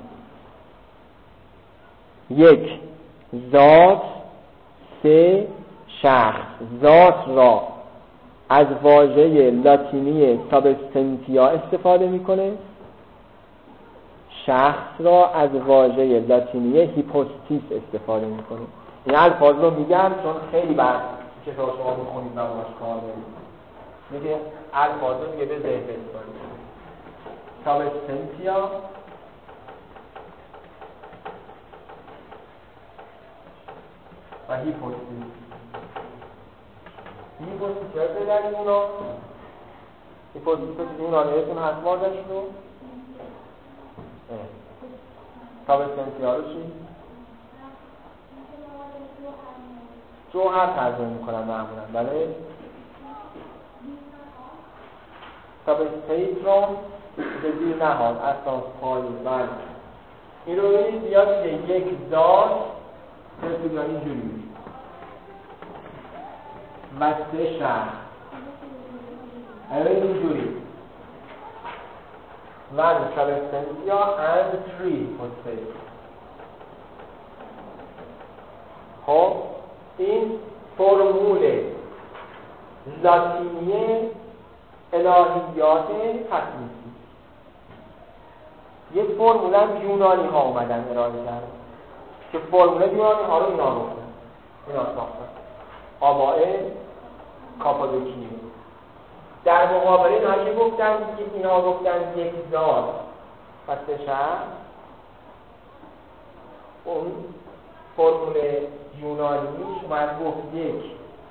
یک ذات سه شخص. ذات را از واژه لاتینی سابستنتیا استفاده میکنه، شخص را از واژه لاتینی هیپوستیس استفاده میکنه. این الفاظ رو میگم چون خیلی بعد کتاب شما میخونید و باش کار دارید. میگه الفاظ رو میگه به ذهن بسپارید. سابستنتیا و هیپوستیس. هیپوستیس ها بذارید اونا هیپوستیس ها چیزی اونا نیستون هست ماردش رو سابستنتیا رو چی؟ جوهر ترجمه میکنن معمولا. بله سابستیت رو به زیر نهاد اساس پایی. بله این رو ببینید بیاد که یک ذات ترتولیان اینجوری و سه شخص اینجوری من سابستنتیا and three hypostases. خب این فرمول لاتینی الهیات تثلیثی. یک فرمول هم یونانی ها اومدن ارائه کردن که فرمول یونانی ها رو اینا گفتن، اینا ساختن آبائه کاپادوکیه. در مقابل اینا که گفتن اینا گفتن یک ذات و سه شخص، اون فرمول یونانیش اومد گفت یک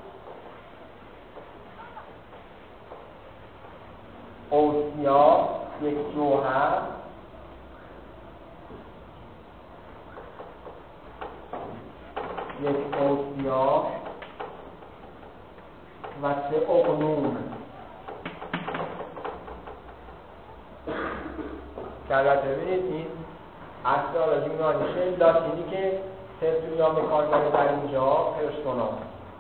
اوسیا، یک جوهر، یک اوسیا و سه اقنوم. دقیقا ببینید این اصل آراجی یونانیشه. لاتینی که ترتولیان به کار برده در اینجا پرسونا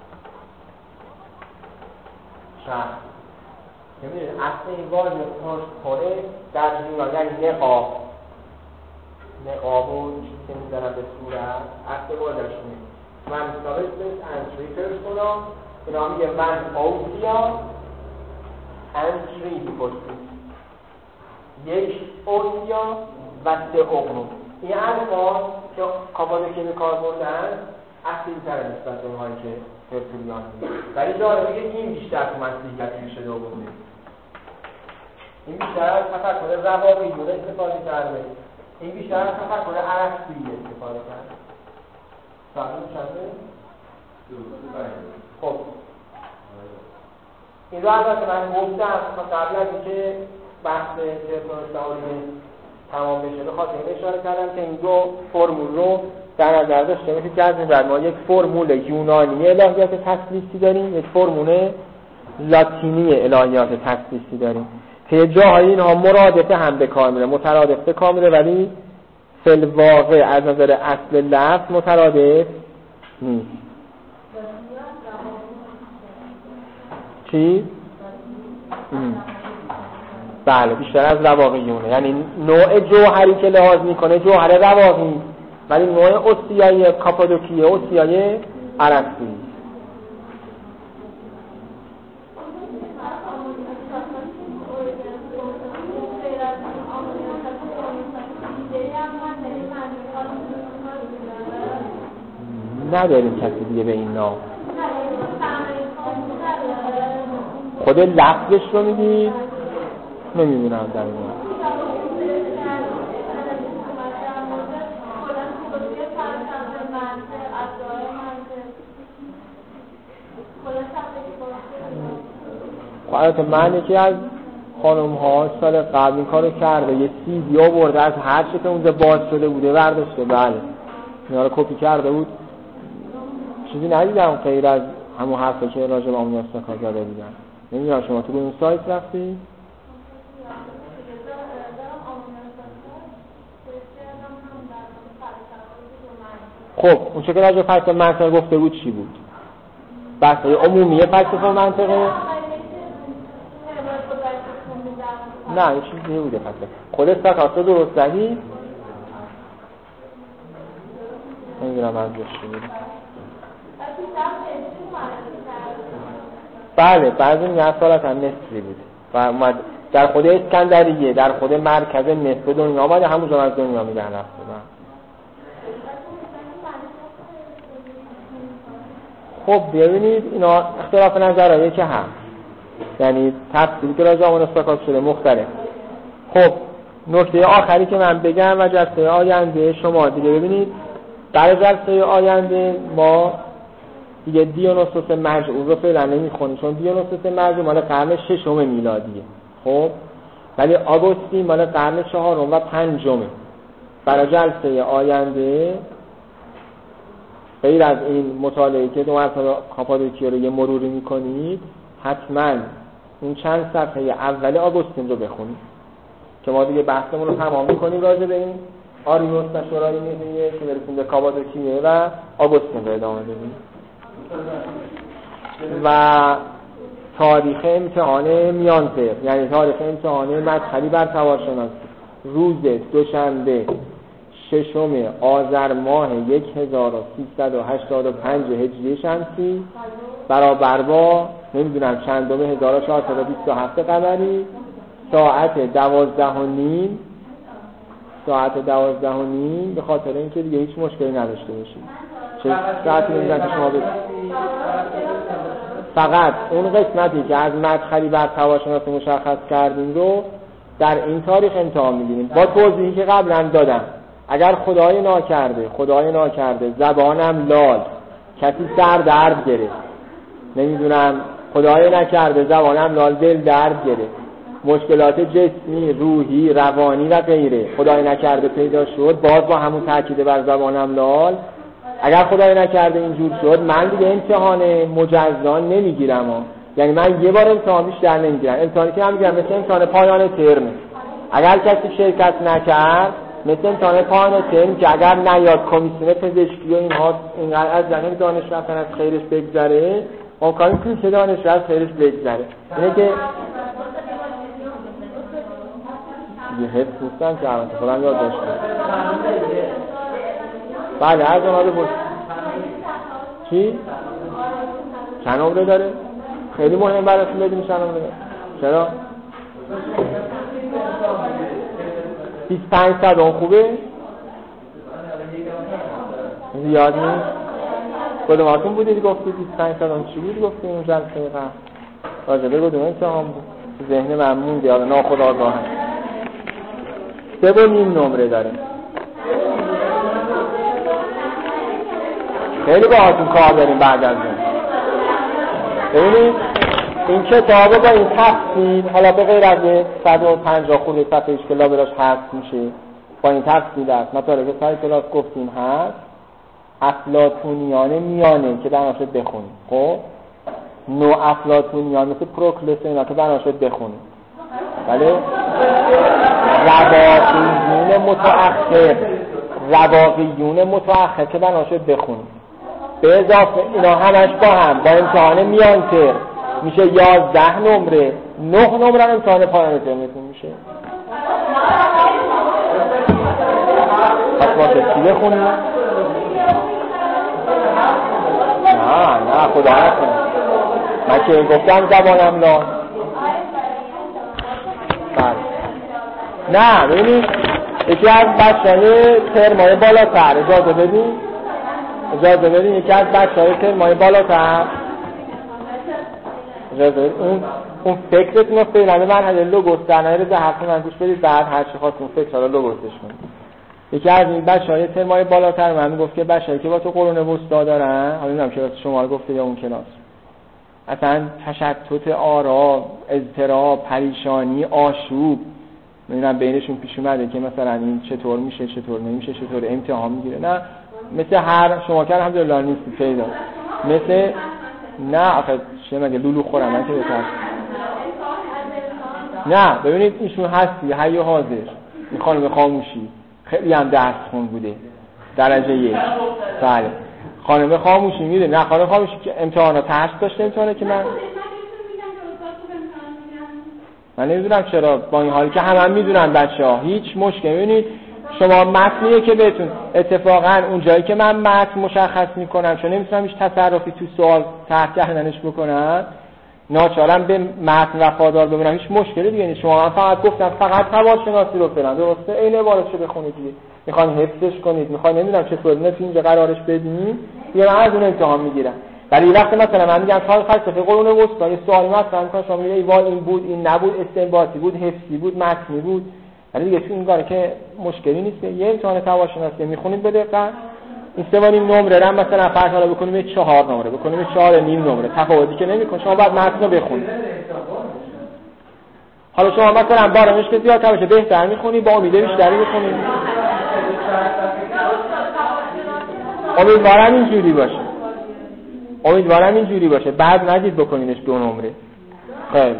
شخص. ببینید اصل این واژه پرسپوره در یونان یعنی نقاب. نقاب و چیزی که میزنن به صورت اصل واژه‌شونه من سابستنس and three persona اینا میگه من اوسیا and three hypothesis. یک اوسیا و سه اقنوم. این الفاظ که کاپادوکی به کار بردن اصیل‌تر نسبت به اونهایی که ترتولیان میگه. ولی داره میگه این بیشتر تو مسیحیت ریشه دومه. این بیشتر از تفکر رواقیون استفاده کرده. این بیشتر از تفکر ارسطویی استفاده کرده. فهمید چنده؟ خب این رو البته من گفتم تا قبل از اینکه بحث ترتولیان تمام بشه به خاطر این اشاره کردم که این دو فرمول رو در نظر داشته باشید که از این بعد ما یک فرمول یونانی الهیات تثلیثی داریم، یک فرمول لاتینی الهیات تثلیثی داریم که جاهای اینها مرادفه هم به کار میره، مترادف به کار میره، ولی فی الواقع از نظر اصل لفظ مترادف نیست. چی؟ ام. بله بیشتر از رواقیونه، یعنی نوع جوهری که لحاظ میکنه جوهر رواقی، ولی نوع اوسیای کاپادوکیه اوسیای ارسطویی. نداریم کسی دیگه به این نام. خود لفظش رو میگید؟ نمیدونم در این نام. خواهد من یکی از خانم ها سال قبل این کارو کرده، یه سی دی آورده از هر چی که اونجا باز شده بوده برداشته. بله اینا رو کپی کرده بود. چیزی ندیدم غیر از همون حرفی که راجع به آمونی استکار زده بودن. نمیدونم شما تو اون سایت رفتی؟ خب اون چه که راجع به فلسفه منطق گفته بود چی بود؟ بحث‌های عمومی فلسفه منطقه؟ نه این چیزی نبوده فلسفه. خود استکار رو درست زدی؟ نمیدونم از چی بود. بله بعضی نسالت هم نصفی بود و اومد در خود اسکندریه، در خود مرکز نصف دنیا آمده، همونجا از دنیا میدن رفته. خب ببینید اینا اختلاف نظرهایی که هم یعنی تفسیری که راجع آمون استکاک شده مختلف. خب نکته آخری که من بگم و جلسه آینده شما دیگه ببینید در جلسه آینده ما دیگه دیونوسوس مجعول رو فعلا نمیخونیم چون دیونوسوس مجعول مال قرن ششم میلادیه. خب ولی آگوستین مال قرن چهارم و پنجمه. برای جلسه آینده غیر از این مطالعه که دو مرتبه کاپادوکیه رو یه مروری میکنید حتما این چند صفحه اول آگوستین رو بخونید که ما دیگه بحثمون رو تمام میکنیم راجع به این آرینوس و شورای نیزیه که برسیم به کاپادوکیه و آگوستین رو ادامه بدیم. و تاریخ امتحان میانتر یعنی تاریخ امتحان مدخلی بر سوارشناسی روز دوشنبه ششم آذر ماه هزار و سیصد و هشتاد و پنج هجری شمسی برابر با نمیدونم چندم هزار و چهارصد و بیست و هفت قمری ساعت دوازده و نیم ساعت دوازده و نیم به خاطر اینکه دیگه هیچ مشکلی نداشته باشید. چه ساعتی نمیدونم که شما بید فقط اون قسمتی که از مدخلی بر سوارشناسی مشخص کردیم رو در این تاریخ امتحان میگیریم با توضیحی که قبلا دادم. اگر خدای ناکرده خدای ناکرده زبانم لال کسی سر درد گرفت نمیدونم خدای نکرده زبانم لال دل درد گرفت مشکلات جسمی روحی روانی و غیره خدای نکرده پیدا شد باز با همون تاکید بر زبانم لال اگر خدای نکرده اینجور شد من دیگه امتحان مجزا نمیگیرم. یعنی من یه بار امتحان بیشتر نمیگیرم. امتحانی که من میگیرم مثل امتحان پایان ترم. اگر کسی شرکت نکرد مثل امتحان پایان ترم که اگر نیاد کمیسیون پزشکی و اینها اینقدر از جنب دانشجو اصلا از خیرش بگذره امکانی کنید که دانشجو از خیرش بگذره. اینه که یه حفظ نیستم که الان خودم یاد داشتم. بله هر جنابه بود چی؟ چند نمره داره؟ خیلی مهم براتون بدونید چند نمره داره. چرا؟ بیست و پنج صد اون خوبه؟ زیاد نیست؟ کدوماتون بودید گفتید بیست و پنج صد اون چی بود گفتید اون جلسه قبل؟ راجبه کدوم امتحان بود؟ ذهن ممنون دیاره ناخودآگاه هست. سه و نیم نمره داره. خیلی باهاتون کار داریم بعد از اون. ببینید این کتابه با این تفصیل، حالا به غیر از صد و پنجاه خورده صفحه‌ایش که لابلاش هست میشه، با این تفصیل است مطالبه که سر کلاس گفتیم هست، افلاطونیانه میانه که بناشد بخونیم. خب نو افلاطونیان مثل پروکلس اینا که بناشد بخونیم. بله رواقیون متأخر رواقیون متأخر که بناشد بخونیم. به اضافه اینا همش با هم با امتحان میان تر میشه یازده نمره. نه نمره امتحان پایان ترمتون میشه. پس ما که چی بخونیم؟ نه نه خدا نکنه. من که گفتم زبانم لا. نه ببینید یکی از بچه‌های ترمای بالاتر اجازه بدین اجازه بدین یکی از بچه‌های ترمای بالاتر اجازه بدین اون اون فکرتون رو فعلا به مرحله لوگوس در نهایت حرف من گوش بدید، بعد هر چی خواستون فکر رو لوگوسش کنید. یکی از این بچه‌های ترمای بالاتر من گفت که بچه‌ای که با تو قرون وسطا دارن، حالا نمیدونم که شما رو گفته یا اون کلاس، اصلا تشتت آرا، اضطراب، پریشانی، آشوب میدونم بینشون پیش اومده که مثلا این چطور میشه چطور نمیشه چطور امتحان میگیره. نه مثل هر شما که الحمدلله نیستی پیدا مثل نه آخه چه مگه لولو خورم من که بهتر. نه ببینید ایشون هستی حی و حاضر، این خانم خاموشی خیلی هم درس خون بوده درجه یک. بله خانم خاموشی میده. نه خانم خاموشی که امتحانا تست داشته امتحانه که من من نمیدونم چرا با این حالی که همه هم میدونن بچه‌ها هیچ مشکلی. ببینید شما متنیه که بهتون اتفاقا اون جایی که من متن مشخص میکنم چون نمیتونم هیچ تصرفی تو سوال تحت کردنش بکنم، ناچارم به متن وفادار بمونم، هیچ مشکلی دیگه نیست. شما من فقط گفتم فقط حواسشناسی رو فعلا درسته این عبارتشو بخونید دیگه، میخواین حفظش کنید، میخواین نمیدونم چه فرمول اینجا قرارش بدین دیگه من از اون امتحان میگیرم. ولی وقتی مثلا من میگم تا فلسفه قرون وسطا یه سوالی مثلا میگم شما میگید ای وای این بود این نبود استنباطی بود حفظی بود متنی بود، ولی دیگه تو این کاره که مشکلی نیست. یه امتحان تواشناسی میخونید به دقت این سه و نیم نمره رو مثلا فرض حالا بکنیم یه چهار نمره بکنیم چهار و نیم نمره تفاوتی که نمیکنه. شما بعد متن رو بخونید. حالا شما مثلا بارمش که زیادتر بشه بهتر میخونی با امید بیشتری میخونی. امیدوارم اینجوری باشه. امیدوارم اینجوری باشه. بعد نگید بکنینش دو نمره. خیلی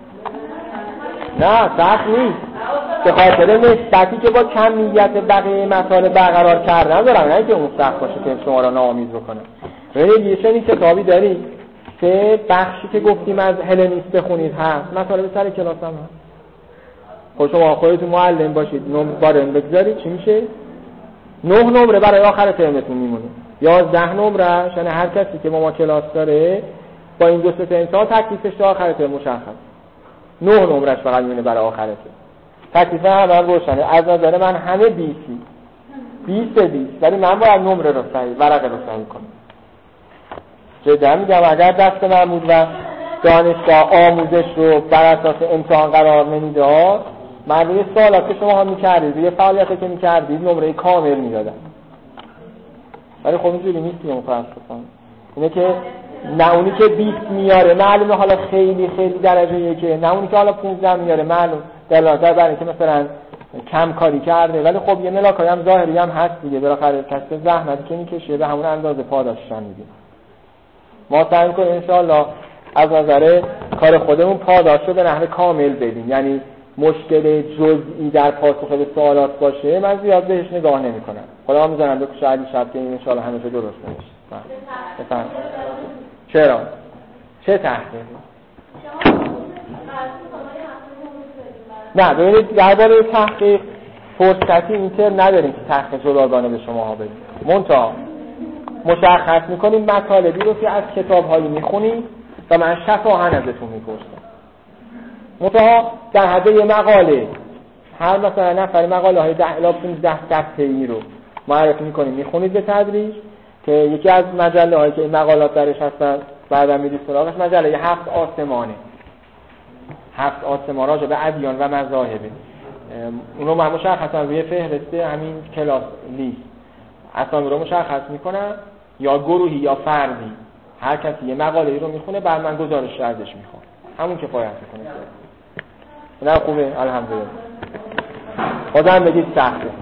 نه سخت نیست. به خاطر نسبتی که با کمیت بقیه مسائل برقرار کردن دارم، نه که اون سخت باشه که شما را ناامید بکنه. ببینید یه چنین کتابی دارید که بخشی که گفتیم از هلنیست بخونید هست، مطالب سر کلاس هم هست. خب شما خودتون معلم باشید نمره بارن بگذارید چی میشه؟ نه نمره برای آخر ترمتون میمونه. یازده نمره یعنی هر کسی که با ما کلاس داره با این دو سه تا امتحان تکلیفش تا آخر ترم مشخص. نه نمرهش فقط میمونه برای آخر ترم. تکلیف هم من روشنه. از نظر من همه بیسی بیست بیست، ولی من باید نمره رو صحیح ورقه رو صحیح کنم. جدا میگم اگر دست من بود و دانشگاه آموزش رو بر اساس امتحان قرار نمیداد، من روی سوالات که شما ها میکردید روی فعالیتی که میکردید نمره کامل میدادم. ولی خب اینجوری نیستی متاسفانه. اینه که نه اونی که بیست میاره معلومه حالا خیلی خیلی درجه یکه، نه اونی که حالا پانزده میاره معلوم دلالت بر اینکه مثلا کم کاری کرده، ولی خب یه ملاکای هم ظاهری هم هست دیگه. بالاخره کسب زحمتی که میکشه به همون اندازه پاداششن میدیم. ما سعی کنیم ان شاء الله از نظر کار خودمون پاداش رو به نحو کامل بدیم. یعنی مشکل جزئی در پاسخ به سوالات باشه من زیاد بهش نگاه نمی‌کنم. خدا می‌ذارم به شاید شب که ان شاء الله همه چی درست بشه. بفهم. چرا؟ چه تحقیقی؟ نه ببینید درباره تحقیق فرصتی اینتر نداریم که تحقیق جداگانه به شما ها بدیم. منتها مشخص میکنیم مطالبی رو که از کتاب‌هایی میخونید و من شفاهن ازتون میپرسم. منتها در حد یه مقاله هر مثلا نفر مقاله های ده الی پانزده صفحه‌ای رو معرفی میکنیم میخونید به تدریج که یکی از مجله هایی که این مقالات درش هستن بعدا میرید سراغش مجله هفت آسمانه. هفت آسمان راجع به ادیان و مذاهبه. اون رو من مشخصا روی فهرسته همین کلاس لیست اسامی رو مشخص میکنم، یا گروهی یا فردی هر کسی یه مقاله رو میخونه بعد من گزارش ازش میخوام، همون کفایت میکنه. نه خوبه الحمدلله. خودم بگید سخته.